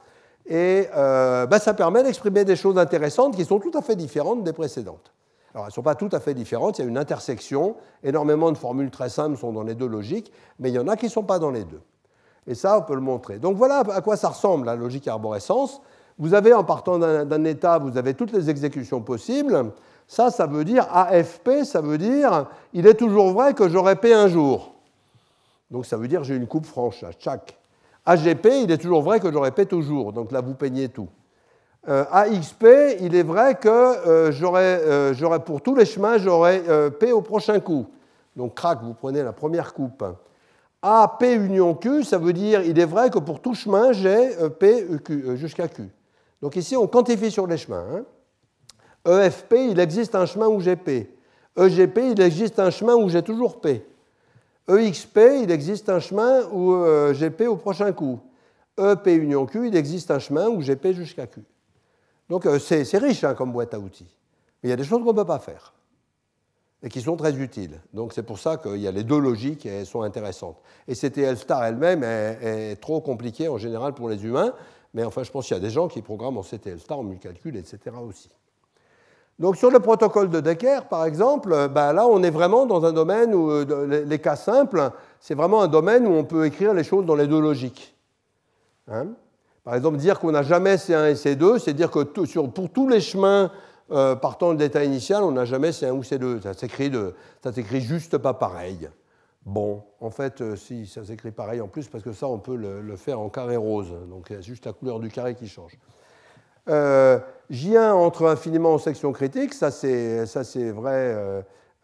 Et euh, ben, ça permet d'exprimer des choses intéressantes qui sont tout à fait différentes des précédentes. Alors, elles ne sont pas tout à fait différentes, il y a une intersection, énormément de formules très simples sont dans les deux logiques, mais il y en a qui ne sont pas dans les deux. Et ça, on peut le montrer. Donc voilà à quoi ça ressemble, la logique arborescence. Vous avez, en partant d'un, d'un état, vous avez toutes les exécutions possibles. Ça, ça veut dire A F P, ça veut dire il est toujours vrai que j'aurai P un jour. Donc ça veut dire j'ai une coupe franche à chaque. A G P, il est toujours vrai que j'aurai P toujours. Donc là, vous peignez tout. Euh, A X P, il est vrai que euh, j'aurai, euh, j'aurai, pour tous les chemins, j'aurai euh, P au prochain coup. Donc crac, vous prenez la première coupe. A P union Q, ça veut dire il est vrai que pour tout chemin, j'ai euh, P Q, euh, jusqu'à Q. Donc ici, on quantifie sur les chemins. Hein. E F P, il existe un chemin où j'ai P. E G P, il existe un chemin où j'ai toujours P. E X P, il existe un chemin où euh, j'ai P au prochain coup. E P union Q, il existe un chemin où j'ai P jusqu'à Q. Donc euh, c'est, c'est riche hein, comme boîte à outils. Mais il y a des choses qu'on ne peut pas faire et qui sont très utiles. Donc c'est pour ça qu'il y a les deux logiques et elles sont intéressantes. Et C T L star elle-même est, est trop compliquée en général pour les humains, mais enfin je pense qu'il y a des gens qui programment en C T L star, en multicalcul, et cetera aussi. Donc sur le protocole de Decker, par exemple, ben là on est vraiment dans un domaine où euh, les cas simples, c'est vraiment un domaine où on peut écrire les choses dans les deux logiques. Hein? Par exemple, dire qu'on n'a jamais C un et C deux, c'est dire que tout, sur, pour tous les chemins euh, partant de l'état initial, on n'a jamais C un ou C deux. Ça s'écrit, de, ça s'écrit juste pas pareil. Bon, en fait, euh, si, ça s'écrit pareil en plus, parce que ça, on peut le, le faire en carré rose. Donc, c'est juste la couleur du carré qui change. Euh, J un entre infiniment en section critique, ça c'est, ça c'est vrai, euh,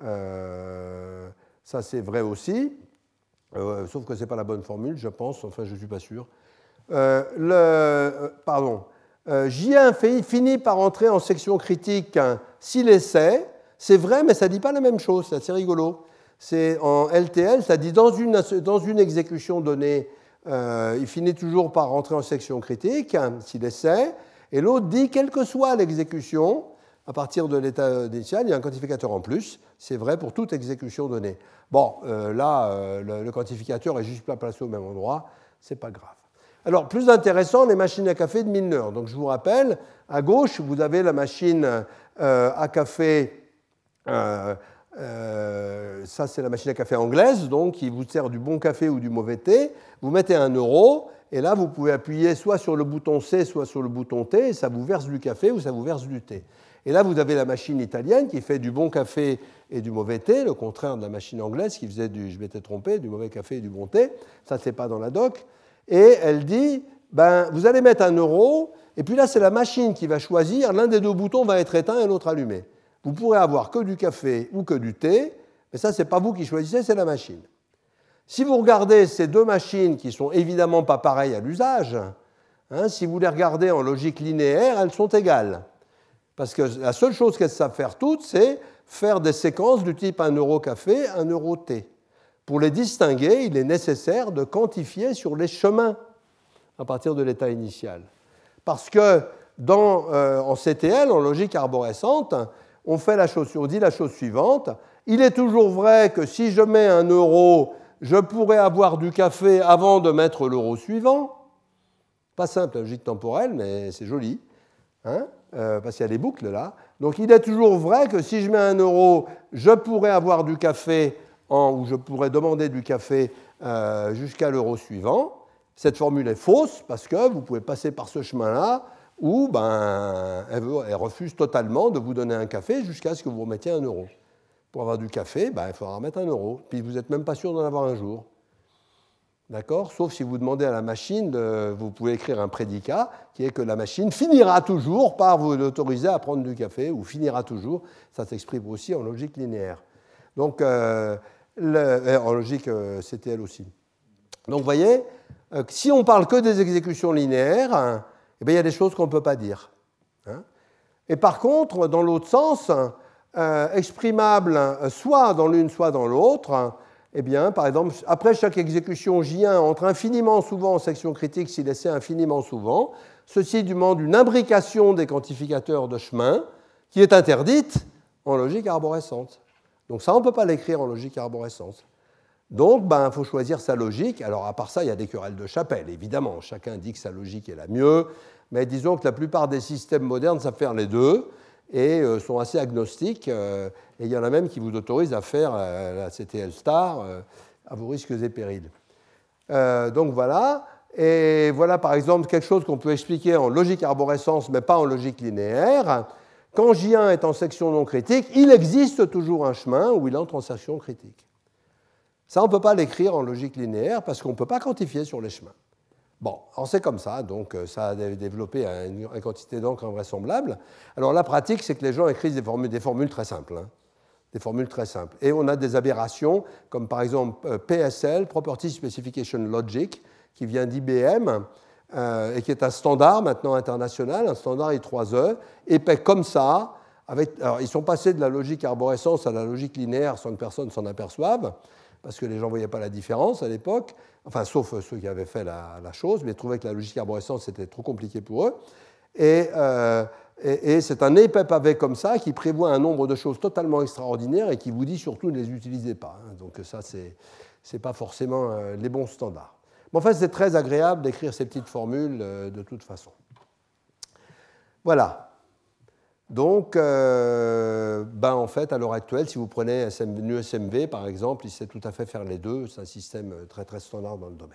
euh, ça c'est vrai aussi, euh, sauf que ce n'est pas la bonne formule, je pense, enfin je ne suis pas sûr. Euh, le, euh, pardon, euh, J un fait, finit par entrer en section critique hein, s'il essaie, c'est vrai, mais ça ne dit pas la même chose, c'est assez rigolo. C'est en L T L, ça dit dans une, dans une exécution donnée, euh, il finit toujours par rentrer en section critique hein, s'il essaie. Et l'autre dit, quelle que soit l'exécution, à partir de l'état initial, il y a un quantificateur en plus. C'est vrai pour toute exécution donnée. Bon, euh, là, euh, le, le quantificateur est juste pas placé au même endroit. C'est pas grave. Alors, plus intéressant, les machines à café de Milnor. Donc, je vous rappelle, à gauche, vous avez la machine euh, à café. Euh, euh, ça, c'est la machine à café anglaise, donc qui vous sert du bon café ou du mauvais thé. Vous mettez un euro. Et là, vous pouvez appuyer soit sur le bouton C, soit sur le bouton T, et ça vous verse du café ou ça vous verse du thé. Et là, vous avez la machine italienne qui fait du bon café et du mauvais thé, le contraire de la machine anglaise qui faisait du, je m'étais trompé, du mauvais café et du bon thé. Ça, c'est pas dans la doc. Et elle dit, ben, vous allez mettre un euro, et puis là, c'est la machine qui va choisir, l'un des deux boutons va être éteint et l'autre allumé. Vous pourrez avoir que du café ou que du thé, mais ça, c'est pas vous qui choisissez, c'est la machine. Si vous regardez ces deux machines qui ne sont évidemment pas pareilles à l'usage, hein, si vous les regardez en logique linéaire, elles sont égales. Parce que la seule chose qu'elles savent faire toutes, c'est faire des séquences du type un euro café, un euro thé. Pour les distinguer, il est nécessaire de quantifier sur les chemins à partir de l'état initial. Parce que dans, euh, en C T L, en logique arborescente, on, fait la chose, on dit la chose suivante. Il est toujours vrai que si je mets un euro, je pourrais avoir du café avant de mettre l'euro suivant. Pas simple, la logique temporelle, mais c'est joli, hein, euh, parce qu'il y a des boucles là. Donc il est toujours vrai que si je mets un euro, je pourrais avoir du café, en, ou je pourrais demander du café euh, jusqu'à l'euro suivant. Cette formule est fausse, parce que vous pouvez passer par ce chemin-là, où ben, elle, veut, elle refuse totalement de vous donner un café jusqu'à ce que vous remettiez un euro. Pour avoir du café, ben, il faudra mettre un euro. Puis vous n'êtes même pas sûr d'en avoir un jour. D'accord ? Sauf si vous demandez à la machine, de, vous pouvez écrire un prédicat qui est que la machine finira toujours par vous autoriser à prendre du café, ou finira toujours. Ça s'exprime aussi en logique linéaire. Donc, euh, le, en logique euh, C T L aussi. Donc, vous voyez, euh, si on ne parle que des exécutions linéaires, hein, eh bien, il y a des choses qu'on ne peut pas dire. Hein ? Et par contre, dans l'autre sens, Euh, exprimable soit dans l'une, soit dans l'autre, eh bien, par exemple, après chaque exécution J un entre infiniment souvent en section critique s'il essaie infiniment souvent, ceci demande une imbrication des quantificateurs de chemin qui est interdite en logique arborescente. Donc ça, on ne peut pas l'écrire en logique arborescente. Donc, ben, il faut choisir sa logique. Alors, à part ça, il y a des querelles de chapelle, évidemment. Chacun dit que sa logique est la mieux. Mais disons que la plupart des systèmes modernes savent faire les deux et euh, sont assez agnostiques. Euh, et il y en a même qui vous autorisent à faire euh, la C T L star euh, à vos risques et périls. Euh, donc, voilà. Et voilà, par exemple, quelque chose qu'on peut expliquer en logique arborescence, mais pas en logique linéaire. Quand J un est en section non critique, il existe toujours un chemin où il entre en section critique. Ça, on ne peut pas l'écrire en logique linéaire parce qu'on ne peut pas quantifier sur les chemins. Bon, alors c'est comme ça, donc ça a développé une, une quantité d'encre invraisemblable. Alors la pratique, c'est que les gens écrivent des formules, des formules très simples. Hein, des formules très simples. Et on a des aberrations, comme par exemple P S L, Property Specification Logic, qui vient d'I B M, euh, et qui est un standard maintenant international, un standard I trois E, épais comme ça. Avec, alors, ils sont passés de la logique arborescence à la logique linéaire sans que personne s'en aperçoive, parce que les gens ne voyaient pas la différence à l'époque, enfin, sauf ceux qui avaient fait la, la chose, mais trouvaient que la logique arborescence était trop compliqué pour eux. Et, euh, et, et c'est un épais pavé comme ça qui prévoit un nombre de choses totalement extraordinaires et qui vous dit surtout ne les utilisez pas. Donc ça, ce n'est pas forcément euh, les bons standards. Mais enfin, c'est très agréable d'écrire ces petites formules euh, de toute façon. Voilà. Donc, euh, ben en fait, à l'heure actuelle, si vous prenez nu S M V, par exemple, il sait tout à fait faire les deux. C'est un système très, très standard dans le domaine.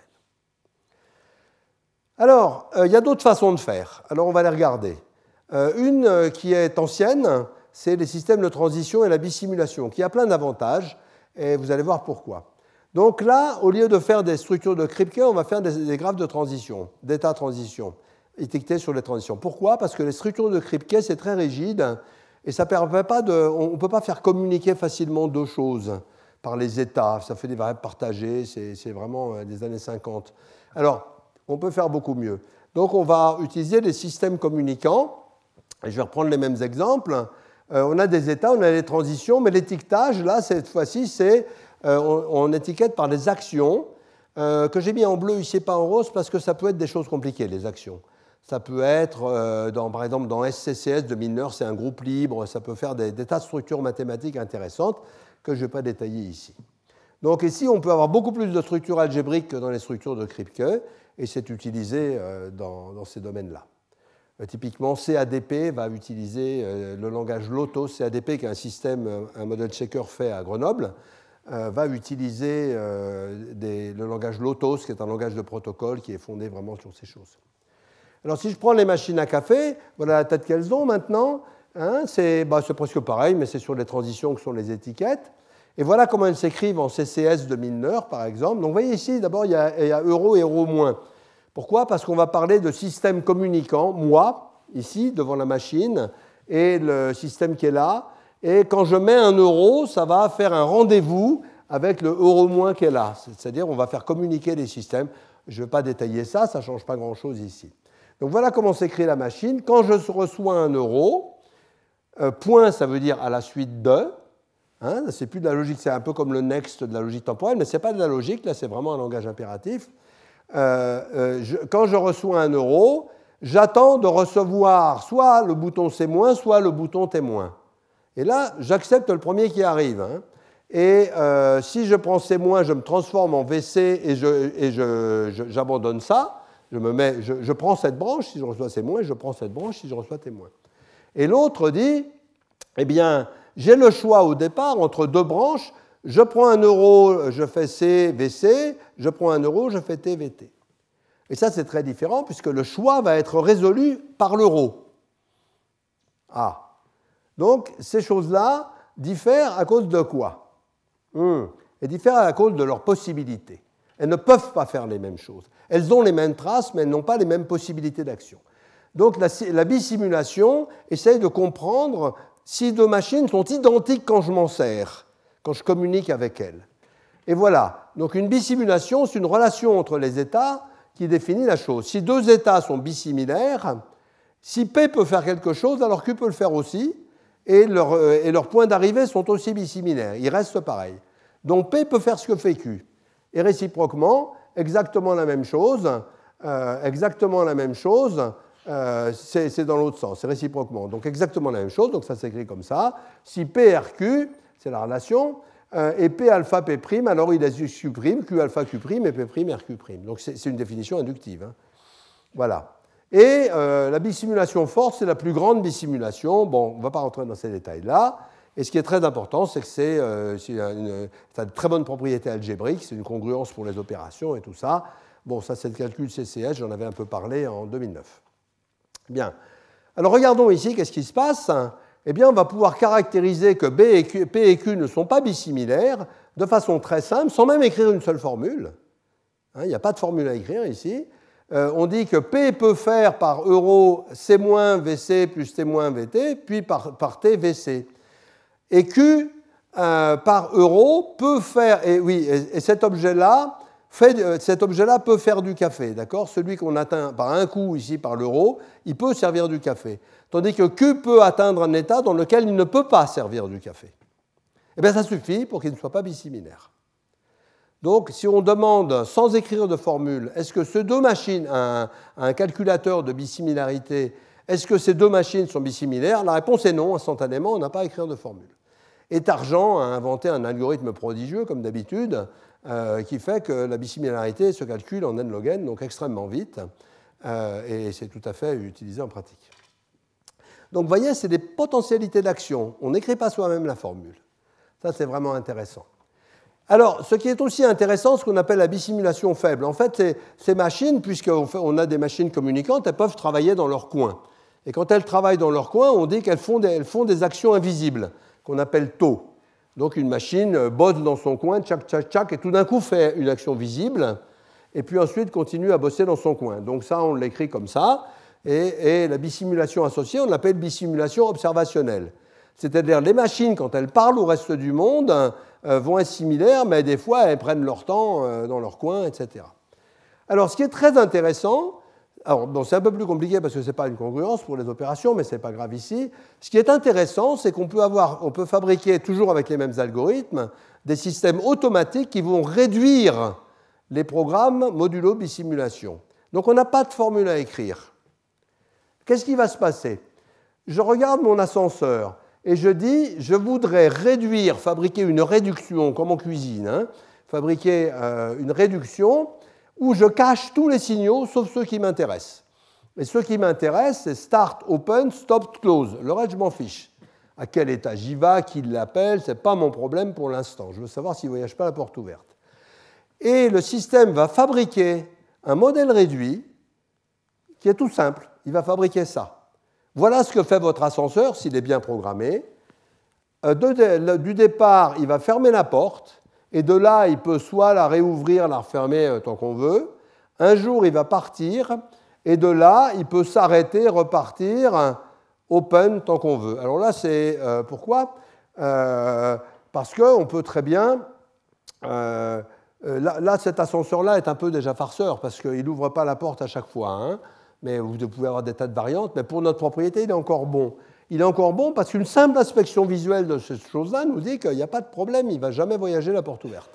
Alors, euh, il y a d'autres façons de faire. Alors, on va les regarder. Euh, une euh, qui est ancienne, c'est les systèmes de transition et la bisimulation, qui a plein d'avantages, et vous allez voir pourquoi. Donc là, au lieu de faire des structures de Kripke, on va faire des, des graphes de transition, d'état-transition, étiquetés sur les transitions. Pourquoi? Parce que les structures de Kripke, c'est très rigide et ça permet pas de, on ne peut pas faire communiquer facilement deux choses par les états. Ça fait des variables partagées, c'est vraiment des années cinquante. Alors, on peut faire beaucoup mieux. Donc, on va utiliser des systèmes communicants. Et je vais reprendre les mêmes exemples. Euh, on a des états, on a des transitions, mais l'étiquetage, là, cette fois-ci, c'est euh, on, on étiquette par des actions euh, que j'ai mis en bleu ici, pas en rose, parce que ça peut être des choses compliquées, les actions. Ça peut être, euh, dans, par exemple, dans S C C S de Milnor, c'est un groupe libre, ça peut faire des, des tas de structures mathématiques intéressantes que je ne vais pas détailler ici. Donc ici, on peut avoir beaucoup plus de structures algébriques que dans les structures de Kripke, et c'est utilisé euh, dans, dans ces domaines-là. Euh, typiquement, C A D P va utiliser euh, le langage Lotos. C A D P, qui est un système, un modèle checker fait à Grenoble, euh, va utiliser euh, des, le langage Lotos, qui est un langage de protocole qui est fondé vraiment sur ces choses. Alors, si je prends les machines à café, voilà la tête qu'elles ont maintenant. Hein, c'est bah, presque pareil, mais c'est sur les transitions que sont les étiquettes. Et voilà comment elles s'écrivent en C C S de Milnor, par exemple. Donc, vous voyez ici, d'abord, il y a, il y a euro et euro moins. Pourquoi? Parce qu'on va parler de système communicant, moi, ici, devant la machine, et le système qui est là. Et quand je mets un euro, ça va faire un rendez-vous avec le euro moins qui est là. C'est-à-dire, on va faire communiquer les systèmes. Je ne vais pas détailler ça, ça ne change pas grand-chose ici. Donc voilà comment s'écrit la machine. Quand je reçois un euro, euh, point, ça veut dire à la suite de. Hein, c'est plus de la logique, c'est un peu comme le next de la logique temporelle, mais ce n'est pas de la logique, là c'est vraiment un langage impératif. Euh, euh, je, quand je reçois un euro, j'attends de recevoir soit le bouton C-, soit le bouton T-. Et là, j'accepte le premier qui arrive. Hein. Et euh, si je prends C-, je me transforme en V C et, je, et je, je, j'abandonne ça. Je, me mets, je, je prends cette branche si je reçois C-, et je prends cette branche si je reçois T-. Et l'autre dit, eh bien, j'ai le choix au départ entre deux branches. Je prends un euro, je fais C, V C. Je prends un euro, je fais T, V T. Et ça, c'est très différent puisque le choix va être résolu par l'euro. Ah. Donc, ces choses-là diffèrent à cause de quoi? hum. Elles diffèrent à cause de leurs possibilités. Elles ne peuvent pas faire les mêmes choses. Elles ont les mêmes traces, mais elles n'ont pas les mêmes possibilités d'action. Donc, la, la bisimulation essaye de comprendre si deux machines sont identiques quand je m'en sers, quand je communique avec elles. Et voilà. Donc, une bisimulation, c'est une relation entre les états qui définit la chose. Si deux états sont bisimilaires, si P peut faire quelque chose, alors Q peut le faire aussi, et, leur, et leurs points d'arrivée sont aussi bisimilaires. Ils restent pareils. Donc, P peut faire ce que fait Q. Et réciproquement, exactement la même chose, euh, exactement la même chose, euh, c'est, c'est dans l'autre sens, c'est réciproquement. Donc exactement la même chose, donc ça s'écrit comme ça. Si P R Q, c'est la relation, euh, et P alpha P', alors il est Q', Q alpha Q' et P' R Q'. Donc c'est une définition inductive. Hein. Voilà. Et euh, la bisimulation forte, c'est la plus grande bisimulation. Bon, on ne va pas rentrer dans ces détails-là. Et ce qui est très important, c'est que c'est euh, une, ça a de très bonnes propriétés algébriques, c'est une congruence pour les opérations et tout ça. Bon, ça c'est le calcul C C S, j'en avais un peu parlé en deux mille neuf. Bien. Alors regardons ici, qu'est-ce qui se passe? Eh bien, on va pouvoir caractériser que B et Q, P et Q ne sont pas bisimilaires de façon très simple, sans même écrire une seule formule. Hein, il n'y a pas de formule à écrire ici. Euh, on dit que P peut faire par euro C moins V C plus T moins V T, puis par, par T V C. Et Q, euh, par euro, peut faire, et oui, et, et cet objet-là, fait, cet objet-là peut faire du café, d'accord? Celui qu'on atteint par un coup ici par l'euro, il peut servir du café. Tandis que Q peut atteindre un état dans lequel il ne peut pas servir du café. Eh bien, ça suffit pour qu'il ne soit pas bisimilaire. Donc, si on demande, sans écrire de formule, est-ce que ces deux machines, un, un calculateur de bisimilarité, est-ce que ces deux machines sont bisimilaires? La réponse est non, instantanément, on n'a pas à écrire de formule. Et Targent a inventé un algorithme prodigieux, comme d'habitude, euh, qui fait que la bisimilarité se calcule en n log n, donc extrêmement vite, euh, et c'est tout à fait utilisé en pratique. Donc, vous voyez, c'est des potentialités d'action. On n'écrit pas soi-même la formule. Ça, c'est vraiment intéressant. Alors, ce qui est aussi intéressant, ce qu'on appelle la bissimulation faible. En fait, ces, ces machines, puisqu'on a des machines communicantes, elles peuvent travailler dans leur coin. Et quand elles travaillent dans leur coin, on dit qu'elles font des, elles font des actions invisibles, qu'on appelle taux. Donc, une machine bosse dans son coin, tchac, tchac, tchac, et tout d'un coup fait une action visible, et puis ensuite continue à bosser dans son coin. Donc, ça, on l'écrit comme ça. Et, et la bissimulation associée, on l'appelle bissimulation observationnelle. C'est-à-dire, les machines, quand elles parlent au reste du monde, euh, vont être similaires, mais des fois, elles prennent leur temps euh, dans leur coin, et cetera. Alors, ce qui est très intéressant, alors, bon, c'est un peu plus compliqué parce que ce n'est pas une congruence pour les opérations, mais ce n'est pas grave ici. Ce qui est intéressant, c'est qu'on peut, avoir, on peut fabriquer, toujours avec les mêmes algorithmes, des systèmes automatiques qui vont réduire les programmes modulo bissimulation. Donc, on n'a pas de formule à écrire. Qu'est-ce qui va se passer? Je regarde mon ascenseur. Et je dis, je voudrais réduire, fabriquer une réduction, comme en cuisine, hein, fabriquer euh, une réduction où je cache tous les signaux, sauf ceux qui m'intéressent. Et ceux qui m'intéressent, c'est start, open, stop, close. Le reste, je m'en fiche. À quel état j'y vais, qui l'appelle, ce n'est pas mon problème pour l'instant. Je veux savoir s'il ne voyage pas la porte ouverte. Et le système va fabriquer un modèle réduit qui est tout simple. Il va fabriquer ça. Voilà ce que fait votre ascenseur s'il est bien programmé. De, du départ, il va fermer la porte, et de là, il peut soit la réouvrir, la refermer tant qu'on veut. Un jour, il va partir, et de là, il peut s'arrêter, repartir, open tant qu'on veut. Alors là, c'est euh, pourquoi euh, Parce qu'on peut très bien... Euh, là, là, cet ascenseur-là est un peu déjà farceur, parce qu'il n'ouvre pas la porte à chaque fois, hein. Mais vous pouvez avoir des tas de variantes, mais pour notre propriété, il est encore bon. Il est encore bon parce qu'une simple inspection visuelle de cette chose-là nous dit qu'il n'y a pas de problème, il ne va jamais voyager la porte ouverte.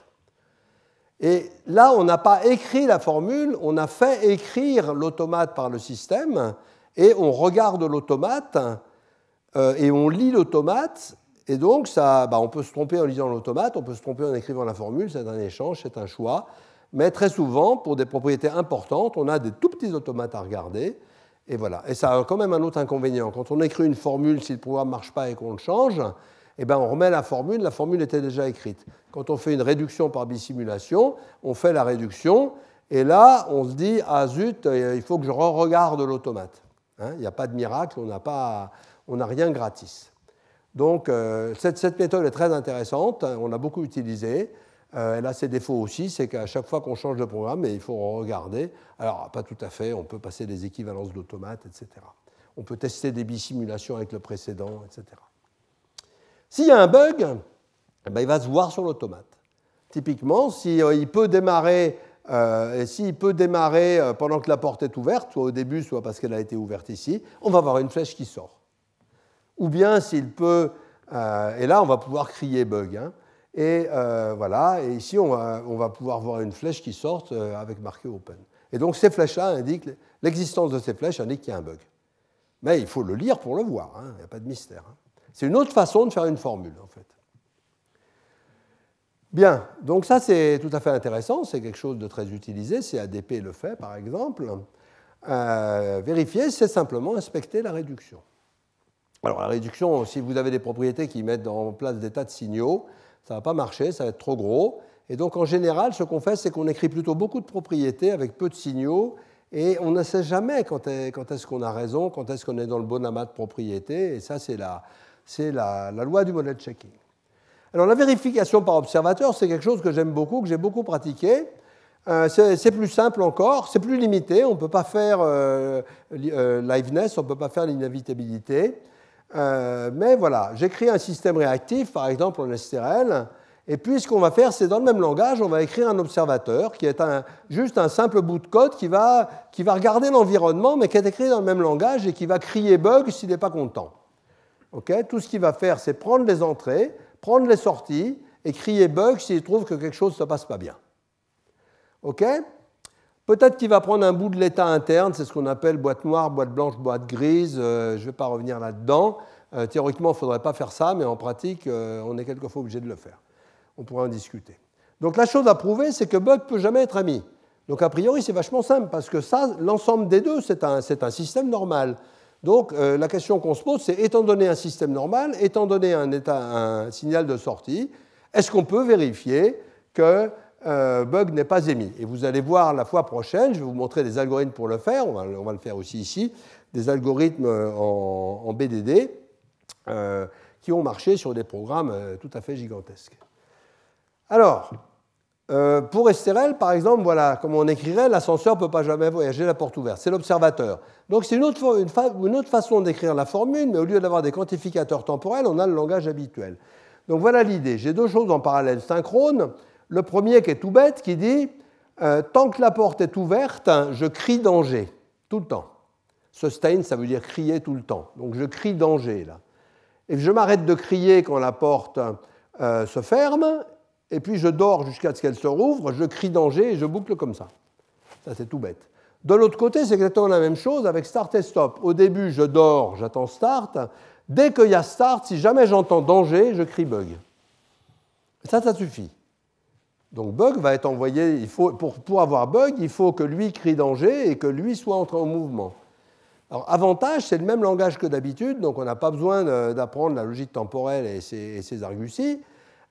Et là, on n'a pas écrit la formule, on a fait écrire l'automate par le système, et on regarde l'automate, euh, et on lit l'automate, et donc ça, bah, on peut se tromper en lisant l'automate, on peut se tromper en écrivant la formule, c'est un échange, c'est un choix. Mais très souvent, pour des propriétés importantes, on a des tout petits automates à regarder. Et voilà. Et ça a quand même un autre inconvénient. Quand on écrit une formule, si le programme ne marche pas et qu'on le change, eh ben on remet la formule. La formule était déjà écrite. Quand on fait une réduction par bissimulation, on fait la réduction. Et là, on se dit, ah zut, il faut que je re-regarde l'automate. Hein, il n'y a pas de miracle, on n'a pas, on n'a rien gratis. Donc, euh, cette, cette méthode est très intéressante. On l'a beaucoup utilisée. Euh, elle a ses défauts aussi, c'est qu'à chaque fois qu'on change de programme, il faut regarder. Alors, pas tout à fait, on peut passer des équivalences d'automates, et cetera. On peut tester des bisimulations avec le précédent, et cetera. S'il y a un bug, eh ben, il va se voir sur l'automate. Typiquement, s'il euh, peut démarrer, euh, s'il peut démarrer euh, pendant que la porte est ouverte, soit au début, soit parce qu'elle a été ouverte ici, on va avoir une flèche qui sort. Ou bien s'il peut, euh, et là on va pouvoir crier bug, hein. Et euh, voilà, et ici on va, on va pouvoir voir une flèche qui sort euh, avec marqué open. Et donc ces flèches-là indiquent, l'existence de ces flèches indique qu'il y a un bug. Mais il faut le lire pour le voir, hein, il n'y a pas de mystère. Hein. C'est une autre façon de faire une formule, en fait. Bien, donc ça c'est tout à fait intéressant, c'est quelque chose de très utilisé, C A D P le fait par exemple. Euh, vérifier, c'est simplement inspecter la réduction. Alors la réduction, si vous avez des propriétés qui mettent en place des tas de signaux, ça ne va pas marcher, ça va être trop gros. Et donc en général, ce qu'on fait, c'est qu'on écrit plutôt beaucoup de propriétés avec peu de signaux, et on ne sait jamais quand est-ce qu'on a raison, quand est-ce qu'on est dans le bon amas de propriétés, et ça c'est la, c'est la, la loi du model checking. Alors la vérification par observateur, c'est quelque chose que j'aime beaucoup, que j'ai beaucoup pratiqué. Euh, c'est, c'est plus simple encore, c'est plus limité, on ne peut pas faire euh, euh, liveness, on ne peut pas faire l'inévitabilité. Euh, mais voilà, j'écris un système réactif, par exemple en S T R L, et puis ce qu'on va faire, c'est dans le même langage, on va écrire un observateur qui est un, juste un simple bout de code qui va, qui va regarder l'environnement, mais qui est écrit dans le même langage et qui va crier bug s'il n'est pas content. Okay, tout ce qu'il va faire, c'est prendre les entrées, prendre les sorties et crier bug s'il trouve que quelque chose ne se passe pas bien. OK ? Peut-être qu'il va prendre un bout de l'état interne, c'est ce qu'on appelle boîte noire, boîte blanche, boîte grise. Euh, je ne vais pas revenir là-dedans. Euh, théoriquement, il ne faudrait pas faire ça, mais en pratique, euh, on est quelquefois obligé de le faire. On pourra en discuter. Donc la chose à prouver, c'est que bug ne peut jamais être ami. Donc a priori, c'est vachement simple, parce que ça, l'ensemble des deux, c'est un, c'est un système normal. Donc euh, la question qu'on se pose, c'est étant donné un système normal, étant donné un, état, un signal de sortie, est-ce qu'on peut vérifier que Euh, bug n'est pas émis. Et vous allez voir la fois prochaine, je vais vous montrer des algorithmes pour le faire, on va, on va le faire aussi ici, des algorithmes en, en B D D euh, qui ont marché sur des programmes euh, tout à fait gigantesques. Alors, euh, pour S T R L, par exemple, voilà, comme on écrirait, l'ascenseur ne peut pas jamais voyager la porte ouverte, c'est l'observateur. Donc c'est une autre, une, fa- une autre façon d'écrire la formule, mais au lieu d'avoir des quantificateurs temporels, on a le langage habituel. Donc voilà l'idée, j'ai deux choses en parallèle synchrones. Le premier qui est tout bête, qui dit euh, « Tant que la porte est ouverte, je crie danger, tout le temps ». Sustain, ça veut dire crier tout le temps. Donc je crie danger, là. Et je m'arrête de crier quand la porte euh, se ferme, et puis je dors jusqu'à ce qu'elle se rouvre, je crie danger et je boucle comme ça. Ça, c'est tout bête. De l'autre côté, c'est exactement la même chose avec start et stop. Au début, je dors, j'attends start. Dès qu'il y a start, si jamais j'entends danger, je crie bug. Ça, ça suffit. Donc bug va être envoyé, il faut, pour, pour avoir bug, il faut que lui crie danger et que lui soit entré en mouvement. Alors avantage, c'est le même langage que d'habitude, donc on n'a pas besoin de, d'apprendre la logique temporelle et ses, et ses arguties.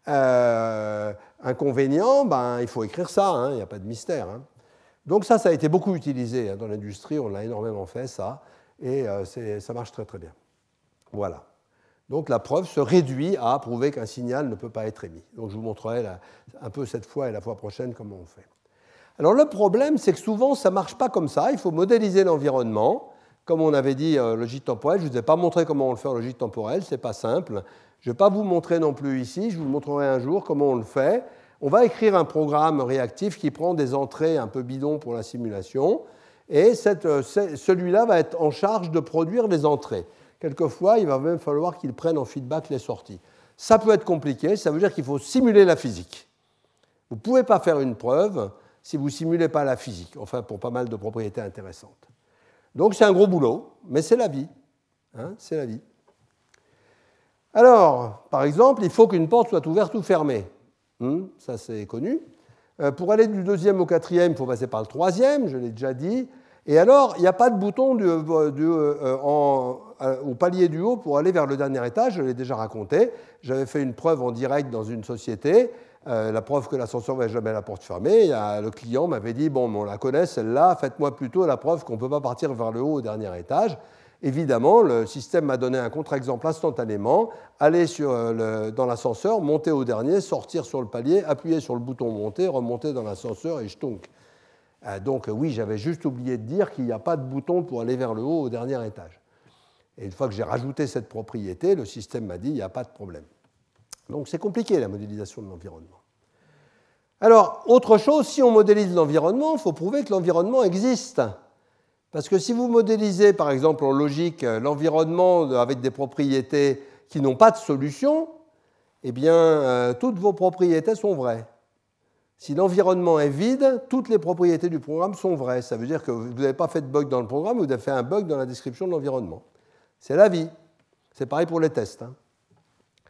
Euh, inconvénient, ben, il faut écrire ça, hein, il n'y a pas de mystère. Hein. Donc ça, ça a été beaucoup utilisé hein, dans l'industrie, on l'a énormément fait, ça, et euh, c'est, ça marche très très bien. Voilà. Donc la preuve se réduit à prouver qu'un signal ne peut pas être émis. Donc je vous montrerai la, un peu cette fois et la fois prochaine comment on fait. Alors le problème, c'est que souvent ça ne marche pas comme ça. Il faut modéliser l'environnement. Comme on avait dit, euh, logique temporelle, je ne vous ai pas montré comment on le fait en logique temporelle, ce n'est pas simple. Je ne vais pas vous montrer non plus ici, je vous montrerai un jour comment on le fait. On va écrire un programme réactif qui prend des entrées un peu bidons pour la simulation, et cette, euh, celui-là va être en charge de produire des entrées. Quelquefois, il va même falloir qu'ils prennent en feedback les sorties. Ça peut être compliqué, ça veut dire qu'il faut simuler la physique. Vous ne pouvez pas faire une preuve si vous ne simulez pas la physique, enfin pour pas mal de propriétés intéressantes. Donc c'est un gros boulot, mais c'est la vie. Hein, c'est la vie. Alors, par exemple, il faut qu'une porte soit ouverte ou fermée. Hum, ça c'est connu. Euh, pour aller du deuxième au quatrième, il faut passer par le troisième, je l'ai déjà dit. Et alors, il n'y a pas de bouton du, du, euh, en, euh, au palier du haut pour aller vers le dernier étage, je l'ai déjà raconté. J'avais fait une preuve en direct dans une société, euh, la preuve que l'ascenseur ne va jamais à la porte fermée. Et, euh, le client m'avait dit, bon, on la connaît celle-là, faites-moi plutôt la preuve qu'on ne peut pas partir vers le haut au dernier étage. Évidemment, le système m'a donné un contre-exemple instantanément, aller sur le, dans l'ascenseur, monter au dernier, sortir sur le palier, appuyer sur le bouton monter, remonter dans l'ascenseur et jetonk. Donc oui, j'avais juste oublié de dire qu'il n'y a pas de bouton pour aller vers le haut au dernier étage. Et une fois que j'ai rajouté cette propriété, le système m'a dit qu'il n'y a pas de problème. Donc c'est compliqué la modélisation de l'environnement. Alors, autre chose, si on modélise l'environnement, il faut prouver que l'environnement existe. Parce que si vous modélisez, par exemple en logique, l'environnement avec des propriétés qui n'ont pas de solution, eh bien, euh, toutes vos propriétés sont vraies. Si l'environnement est vide, toutes les propriétés du programme sont vraies. Ça veut dire que vous n'avez pas fait de bug dans le programme, vous avez fait un bug dans la description de l'environnement. C'est la vie. C'est pareil pour les tests. Hein.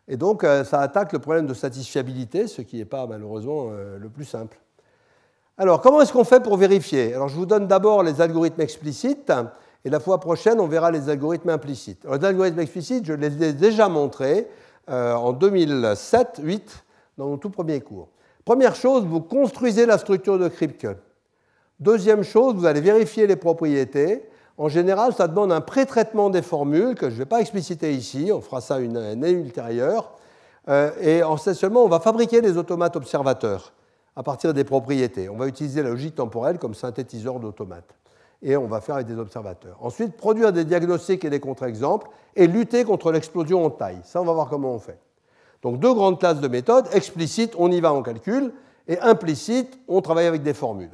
Et donc, euh, ça attaque le problème de satisfiabilité, ce qui n'est pas malheureusement euh, le plus simple. Alors, comment est-ce qu'on fait pour vérifier? Alors, je vous donne d'abord les algorithmes explicites, et la fois prochaine, on verra les algorithmes implicites. Alors, les algorithmes explicites, je les ai déjà montrés euh, en deux mille sept deux mille huit, dans mon tout premier cours. Première chose, vous construisez la structure de Kripke. Deuxième chose, vous allez vérifier les propriétés. En général, ça demande un pré-traitement des formules que je ne vais pas expliciter ici, on fera ça une année ultérieure. Euh, et essentiellement, on va fabriquer des automates observateurs à partir des propriétés. On va utiliser la logique temporelle comme synthétiseur d'automates. Et on va faire avec des observateurs. Ensuite, produire des diagnostics et des contre-exemples et lutter contre l'explosion en taille. Ça, on va voir comment on fait. Donc, deux grandes classes de méthodes. Explicite, on y va en calcul. Et implicite, on travaille avec des formules.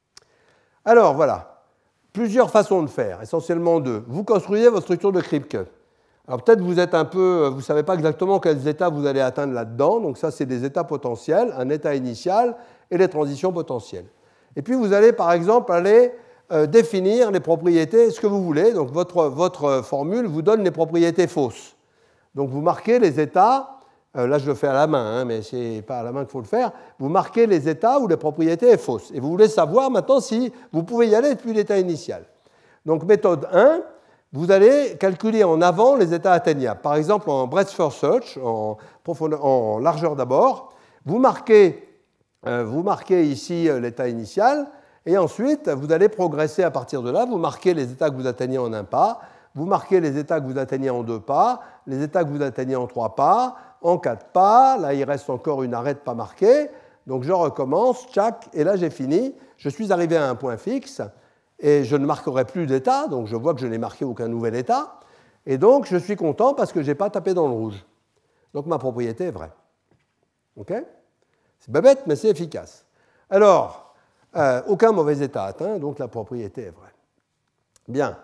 Alors, voilà. Plusieurs façons de faire, essentiellement deux. Vous construisez votre structure de Kripke. Alors peut-être vous êtes un peu, vous ne savez pas exactement quels états vous allez atteindre là-dedans. Donc ça, c'est des états potentiels, un état initial et les transitions potentielles. Et puis vous allez, par exemple, aller euh, définir les propriétés, ce que vous voulez. Donc votre, votre formule vous donne les propriétés fausses. Donc vous marquez les états, euh, là je le fais à la main, hein, mais ce n'est pas à la main qu'il faut le faire, vous marquez les états où la propriété est fausse. Et vous voulez savoir maintenant si vous pouvez y aller depuis l'état initial. Donc méthode un, vous allez calculer en avant les états atteignables. Par exemple, en breadth first search, en, en largeur d'abord, vous marquez, euh, vous marquez ici l'état initial, et ensuite vous allez progresser à partir de là, vous marquez les états que vous atteignez en un pas, vous marquez les états que vous atteignez en deux pas, les états que vous atteignez en trois pas, en quatre pas, là il reste encore une arête pas marquée, donc je recommence, tchac, et là j'ai fini, je suis arrivé à un point fixe, et je ne marquerai plus d'état, donc je vois que je n'ai marqué aucun nouvel état, et donc je suis content parce que je n'ai pas tapé dans le rouge. Donc ma propriété est vraie. Ok ? C'est pas bête, mais c'est efficace. Alors, euh, aucun mauvais état atteint, donc la propriété est vraie. Bien.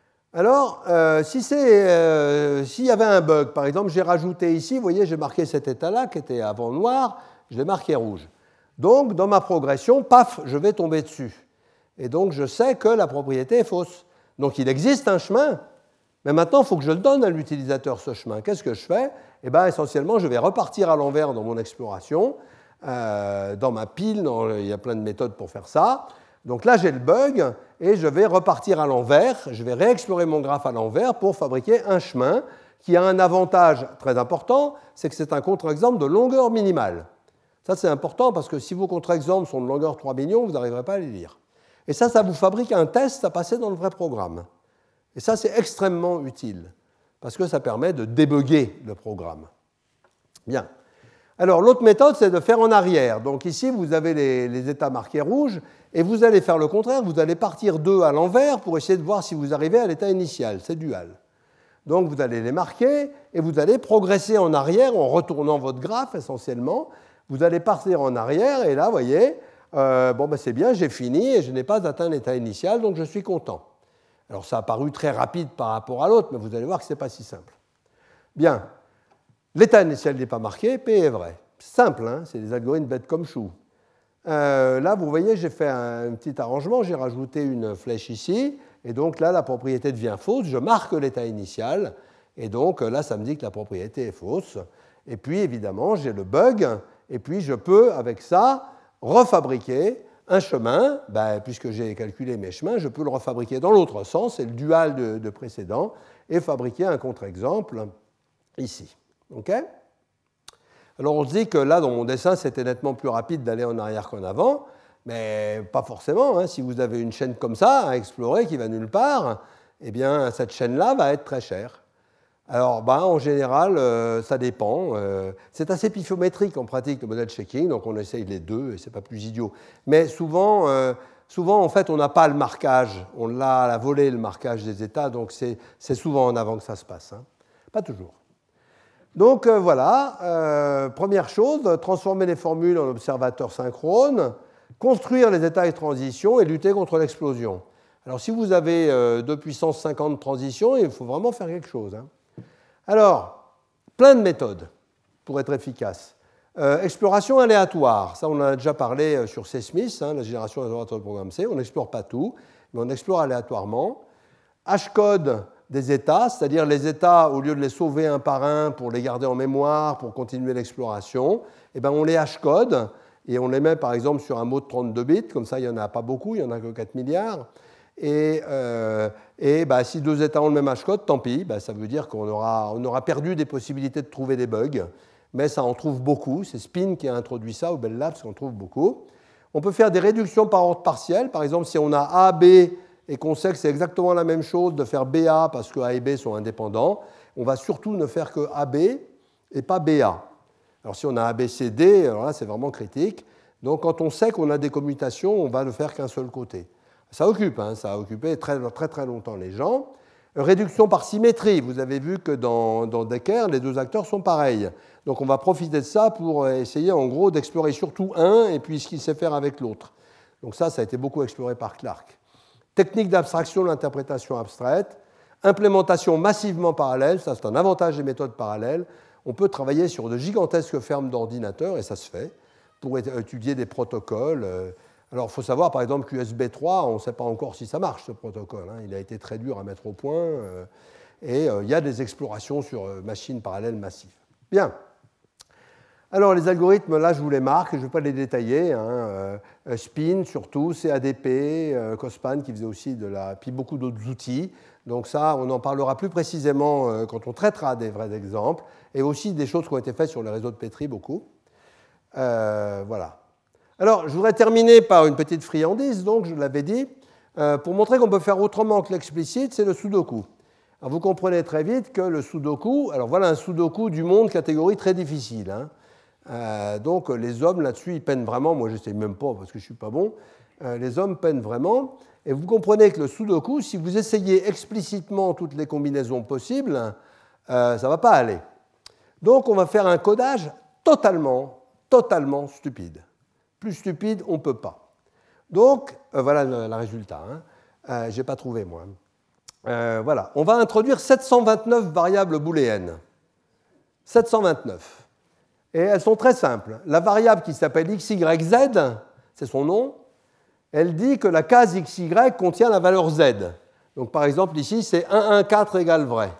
Alors, euh, si c'est, euh, s'il y avait un bug, par exemple, j'ai rajouté ici, vous voyez, j'ai marqué cet état-là qui était avant noir, je l'ai marqué rouge. Donc, dans ma progression, paf, je vais tomber dessus. Et donc, je sais que la propriété est fausse. Donc, il existe un chemin, mais maintenant, il faut que je le donne à l'utilisateur, ce chemin. Qu'est-ce que je fais ? Eh bien, essentiellement, je vais repartir à l'envers dans mon exploration, euh, dans ma pile, dans, il y a plein de méthodes pour faire ça. Donc là, j'ai le bug, et je vais repartir à l'envers, je vais réexplorer mon graphe à l'envers pour fabriquer un chemin qui a un avantage très important, c'est que c'est un contre-exemple de longueur minimale. Ça, c'est important parce que si vos contre-exemples sont de longueur trois millions, vous n'arriverez pas à les lire. Et ça, ça vous fabrique un test à passer dans le vrai programme. Et ça, c'est extrêmement utile, parce que ça permet de débugger le programme. Bien. Alors, l'autre méthode, c'est de faire en arrière. Donc ici, vous avez les, les états marqués rouges, et vous allez faire le contraire, vous allez partir d'eux à l'envers pour essayer de voir si vous arrivez à l'état initial. C'est dual. Donc, vous allez les marquer, et vous allez progresser en arrière en retournant votre graphe, essentiellement. Vous allez partir en arrière, et là, vous voyez, euh, bon, ben, c'est bien, j'ai fini, et je n'ai pas atteint l'état initial, donc je suis content. Alors, ça a paru très rapide par rapport à l'autre, mais vous allez voir que ce n'est pas si simple. Bien. L'état initial n'est pas marqué, P est vrai. C'est simple, hein, c'est des algorithmes bêtes comme chou. Euh, là, vous voyez, j'ai fait un, un petit arrangement, j'ai rajouté une flèche ici, et donc là, la propriété devient fausse, je marque l'état initial, et donc là, ça me dit que la propriété est fausse. Et puis, évidemment, j'ai le bug, et puis je peux, avec ça, refabriquer un chemin, ben, puisque j'ai calculé mes chemins, je peux le refabriquer dans l'autre sens, c'est le dual de, de précédent, et fabriquer un contre-exemple ici. Okay ? Alors on se dit que là, dans mon dessin, c'était nettement plus rapide d'aller en arrière qu'en avant, mais pas forcément. Hein. Si vous avez une chaîne comme ça à explorer qui va nulle part, eh bien, cette chaîne-là va être très chère. Alors, ben, en général, euh, ça dépend. Euh, c'est assez pifiométrique en pratique, le modèle checking, donc on essaye les deux, et ce n'est pas plus idiot. Mais souvent, euh, souvent, en fait, on n'a pas le marquage. On l'a à la volée, le marquage des états, donc c'est, c'est souvent en avant que ça se passe. Hein. Pas toujours. Donc euh, voilà, euh, première chose, transformer les formules en observateurs synchrones, construire les états et transitions et lutter contre l'explosion. Alors si vous avez euh, deux puissance cinquante transitions, il faut vraiment faire quelque chose. Hein. Alors, plein de méthodes pour être efficace. Euh, exploration aléatoire, ça on en a déjà parlé sur C. Smith, hein, la génération aléatoire de programme C, on n'explore pas tout, mais on explore aléatoirement. Hashcode des états, c'est-à-dire les états, au lieu de les sauver un par un pour les garder en mémoire, pour continuer l'exploration, eh ben on les hashcode et on les met par exemple sur un mot de trente-deux bits, comme ça il n'y en a pas beaucoup, il n'y en a que quatre milliards. Et, euh, et bah, si deux états ont le même hashcode, tant pis, bah, ça veut dire qu'on aura, on aura perdu des possibilités de trouver des bugs, mais ça en trouve beaucoup. C'est Spin qui a introduit ça, ou Bell Labs, qu'on trouve beaucoup. On peut faire des réductions par ordre partiel. Par exemple, si on a A, B et qu'on sait que c'est exactement la même chose de faire B A parce que A et B sont indépendants, on va surtout ne faire que A B et pas B A. Alors si on a A B C D, alors là c'est vraiment critique. Donc quand on sait qu'on a des commutations, on va ne faire qu'un seul côté. Ça occupe, hein, ça a occupé très très très longtemps les gens. Réduction par symétrie. Vous avez vu que dans, dans Decker, les deux acteurs sont pareils. Donc on va profiter de ça pour essayer en gros d'explorer surtout un et puis ce qu'il sait faire avec l'autre. Donc ça, ça a été beaucoup exploré par Clark. Technique d'abstraction de l'interprétation abstraite. Implémentation massivement parallèle. Ça, c'est un avantage des méthodes parallèles. On peut travailler sur de gigantesques fermes d'ordinateurs, et ça se fait, pour étudier des protocoles. Alors, il faut savoir, par exemple, qu'U S B trois, on ne sait pas encore si ça marche, ce protocole. Il a été très dur à mettre au point. Et il y a des explorations sur machines parallèles massives. Bien. Alors, les algorithmes, là, je vous les marque, je ne vais pas les détailler. Hein. Spin, surtout, C A D P, Cospan, qui faisait aussi de la... puis beaucoup d'autres outils. Donc ça, on en parlera plus précisément quand on traitera des vrais exemples, et aussi des choses qui ont été faites sur les réseaux de Petri, beaucoup. Euh, voilà. Alors, je voudrais terminer par une petite friandise, donc, je l'avais dit, euh, pour montrer qu'on peut faire autrement que l'explicite, c'est le sudoku. Alors, vous comprenez très vite que le sudoku, alors voilà un sudoku du monde, catégorie très difficile. Hein. Euh, donc, les hommes, là-dessus, ils peinent vraiment. Moi, je n'essaie même pas parce que je ne suis pas bon. Euh, les hommes peinent vraiment. Et vous comprenez que le sudoku, si vous essayez explicitement toutes les combinaisons possibles, euh, ça ne va pas aller. Donc, on va faire un codage totalement, totalement stupide. Plus stupide, on ne peut pas. Donc, euh, voilà le, le résultat. Hein. Euh, je n'ai pas trouvé, moi. Euh, voilà. On va introduire sept cent vingt-neuf variables booléennes. sept cent vingt-neuf. Et elles sont très simples. La variable qui s'appelle x y z, c'est son nom, elle dit que la case X Y contient la valeur Z. Donc, par exemple, ici, c'est un un quatre égale vrai.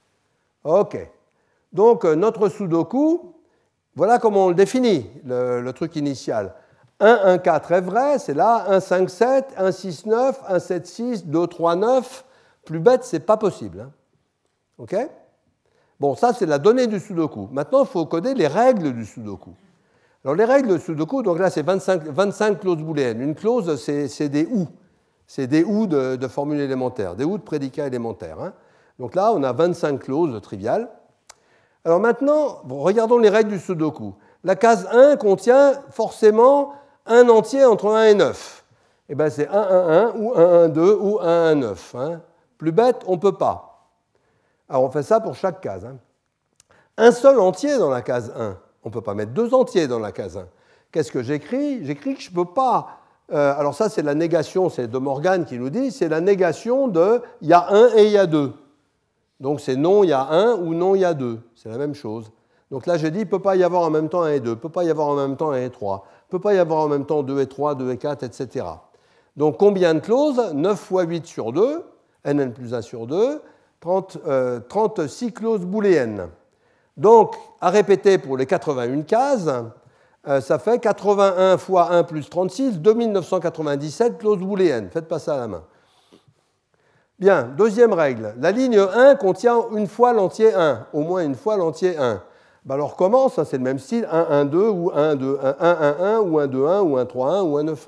OK. Donc, notre sudoku, voilà comment on le définit, le, le truc initial. un un quatre est vrai, c'est là, un cinq sept, un six neuf, un sept six, deux trois neuf. Plus bête, ce n'est pas possible. Hein. OK ? Bon, ça, c'est la donnée du sudoku. Maintenant, il faut coder les règles du sudoku. Alors, les règles de sudoku, donc là, c'est vingt-cinq, vingt-cinq clauses booléennes. Une clause, c'est, c'est des ou. C'est des ou de, de formules élémentaires, des ou de prédicats élémentaires. Hein. Donc là, on a vingt-cinq clauses triviales. Alors maintenant, regardons les règles du sudoku. La case un contient forcément un entier entre un et neuf. Eh bien, c'est un un un ou un un deux ou un un neuf. Hein. Plus bête, on ne peut pas. Alors, on fait ça pour chaque case. Hein. Un seul entier dans la case un. On ne peut pas mettre deux entiers dans la case un. Qu'est-ce que j'écris ? J'écris que je ne peux pas. Euh, alors ça, c'est la négation, c'est De Morgan qui nous dit, c'est la négation de il y a un et il y a deux. Donc c'est non, il y a un ou non, il y a deux. C'est la même chose. Donc là, je dis, il ne peut pas y avoir en même temps un et deux, il ne peut pas y avoir en même temps un et trois, il ne peut pas y avoir en même temps deux et trois, deux et quatre, et cetera. Donc combien de clauses ? neuf fois huit sur deux, n n plus un sur deux, trente, euh, trente-six clauses booléennes. Donc, à répéter pour les quatre-vingt-une cases, euh, ça fait quatre-vingt-un fois un plus trente-six, deux mille neuf cent quatre-vingt-dix-sept clauses booléennes. Faites pas ça à la main. Bien, deuxième règle. La ligne un contient une fois l'entier un, au moins une fois l'entier un. Ben alors comment ? Ça, c'est le même style, un un deux ou un deux un, un un un ou un deux un ou un trois un ou un neuf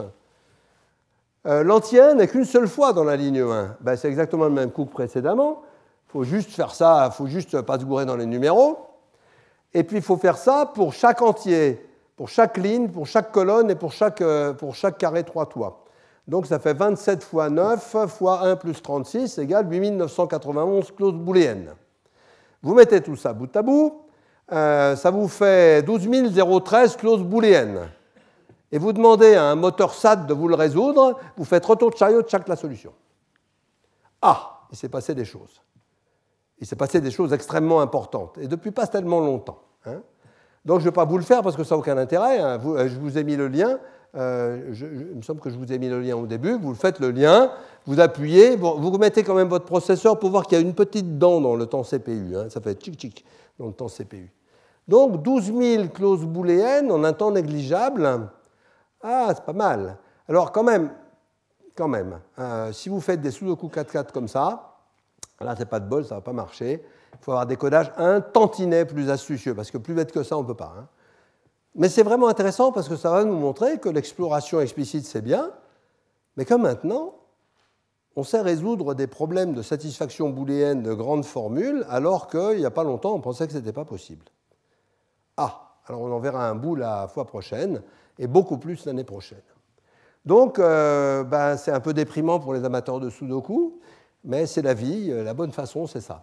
un. Euh, l'entier un n'est qu'une seule fois dans la ligne un. Ben, c'est exactement le même coup que précédemment. Il faut juste faire ça, il ne faut juste pas se gourer dans les numéros. Et puis, il faut faire ça pour chaque entier, pour chaque ligne, pour chaque colonne et pour chaque, pour chaque carré trois toits. Donc, ça fait vingt-sept fois neuf fois un plus trente-six égale huit mille neuf cent quatre-vingt-onze clauses booléennes. Vous mettez tout ça bout à bout, euh, ça vous fait douze mille treize clauses booléennes. Et vous demandez à un moteur S A T de vous le résoudre, vous faites retour de chariot de chaque la solution. Ah, il s'est passé des choses. Il s'est passé des choses extrêmement importantes, et depuis pas tellement longtemps. Hein. Donc je ne vais pas vous le faire parce que ça n'a aucun intérêt. Hein. Vous, je vous ai mis le lien. euh, je, je, il me semble que je vous ai mis le lien au début, vous faites le lien, vous appuyez, vous, vous mettez quand même votre processeur pour voir qu'il y a une petite dent dans le temps C P U, hein, ça fait tchic-tchic dans le temps C P U. Donc douze mille clauses booléennes en un temps négligeable, ah, c'est pas mal. Alors quand même, quand même, euh, si vous faites des sudoku quatre quatre comme ça, là c'est pas de bol, ça va pas marcher. Il faut avoir des codages un tantinet plus astucieux, parce que plus bête que ça, on ne peut pas. Hein. Mais c'est vraiment intéressant parce que ça va nous montrer que l'exploration explicite, c'est bien, mais que maintenant, on sait résoudre des problèmes de satisfaction booléenne de grandes formules, alors qu'il n'y a pas longtemps, on pensait que ce n'était pas possible. Ah, alors on en verra un bout la fois prochaine, et beaucoup plus l'année prochaine. Donc, euh, ben, c'est un peu déprimant pour les amateurs de Sudoku, mais c'est la vie, la bonne façon, c'est ça.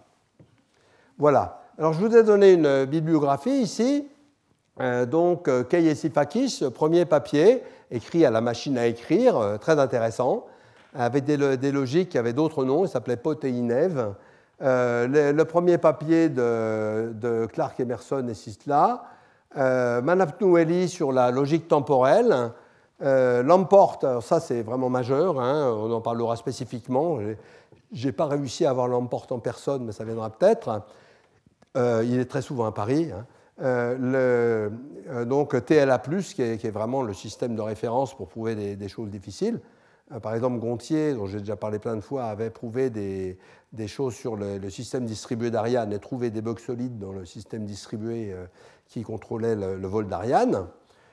Voilà. Alors, je vous ai donné une bibliographie ici. Euh, donc, Kei Etsifakis, premier papier, écrit à la machine à écrire, euh, très intéressant, avec des, des logiques qui avaient d'autres noms, il s'appelait Pot et Inev. Euh, le, le premier papier de, de Clark Emerson et Sisla, euh, Manapnueli sur la logique temporelle, euh, Lamport, ça c'est vraiment majeur, hein, on en parlera spécifiquement, je n'ai pas réussi à avoir Lamport en personne, mais ça viendra peut-être. Euh, il est très souvent à Paris. Hein. Euh, le, euh, donc T L A plus, qui est, qui est vraiment le système de référence pour prouver des, des choses difficiles. Euh, par exemple, Gontier, dont j'ai déjà parlé plein de fois, avait prouvé des, des choses sur le, le système distribué d'Ariane et trouvé des bugs solides dans le système distribué euh, qui contrôlait le, le vol d'Ariane.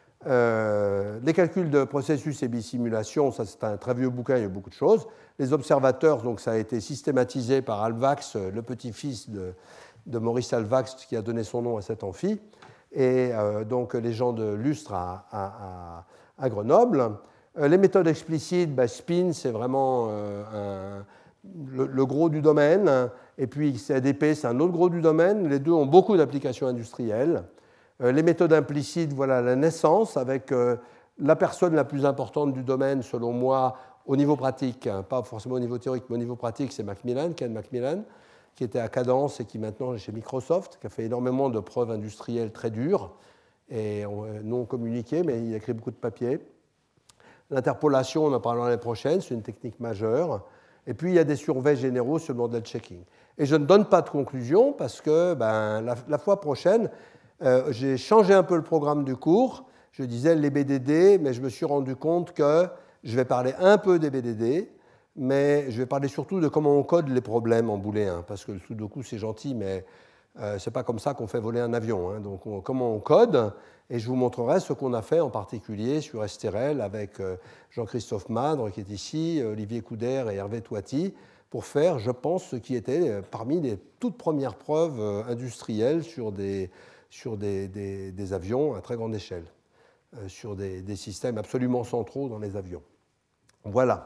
Euh, les calculs de processus et bisimulation, ça c'est un très vieux bouquin, il y a beaucoup de choses. Les observateurs, donc ça a été systématisé par Alvax, le petit-fils de de Maurice Alvax, qui a donné son nom à cet amphi, et euh, donc les gens de Lustre à, à, à Grenoble. Euh, les méthodes explicites, bah, spin, c'est vraiment euh, un, le, le gros du domaine, et puis C A D P, c'est un autre gros du domaine. Les deux ont beaucoup d'applications industrielles. Euh, les méthodes implicites, voilà la naissance, avec euh, la personne la plus importante du domaine, selon moi, au niveau pratique, hein, pas forcément au niveau théorique, mais au niveau pratique, c'est Macmillan, Ken Macmillan, qui était à Cadence et qui maintenant est chez Microsoft, qui a fait énormément de preuves industrielles très dures et non communiquées, mais il a écrit beaucoup de papiers. L'interpolation, on en parlera l'année prochaine, c'est une technique majeure. Et puis, il y a des surveys généraux sur le model checking. Et je ne donne pas de conclusion parce que ben, la, la fois prochaine, euh, j'ai changé un peu le programme du cours. Je disais les B D D, mais je me suis rendu compte que je vais parler un peu des B D D, mais je vais parler surtout de comment on code les problèmes en booléen, parce que le Sudoku, c'est gentil, mais euh, ce n'est pas comme ça qu'on fait voler un avion. Hein. Donc, on, comment on code, et je vous montrerai ce qu'on a fait en particulier sur S T R L avec euh, Jean-Christophe Madre, qui est ici, Olivier Couder et Hervé Toiti, pour faire, je pense, ce qui était parmi les toutes premières preuves euh, industrielles sur des, sur des, des, des avions à très grande échelle, euh, sur des, des systèmes absolument centraux dans les avions. Voilà.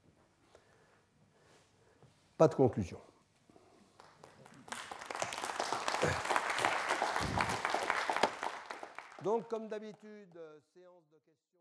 Pas de conclusion. Donc, comme d'habitude, séance de questions.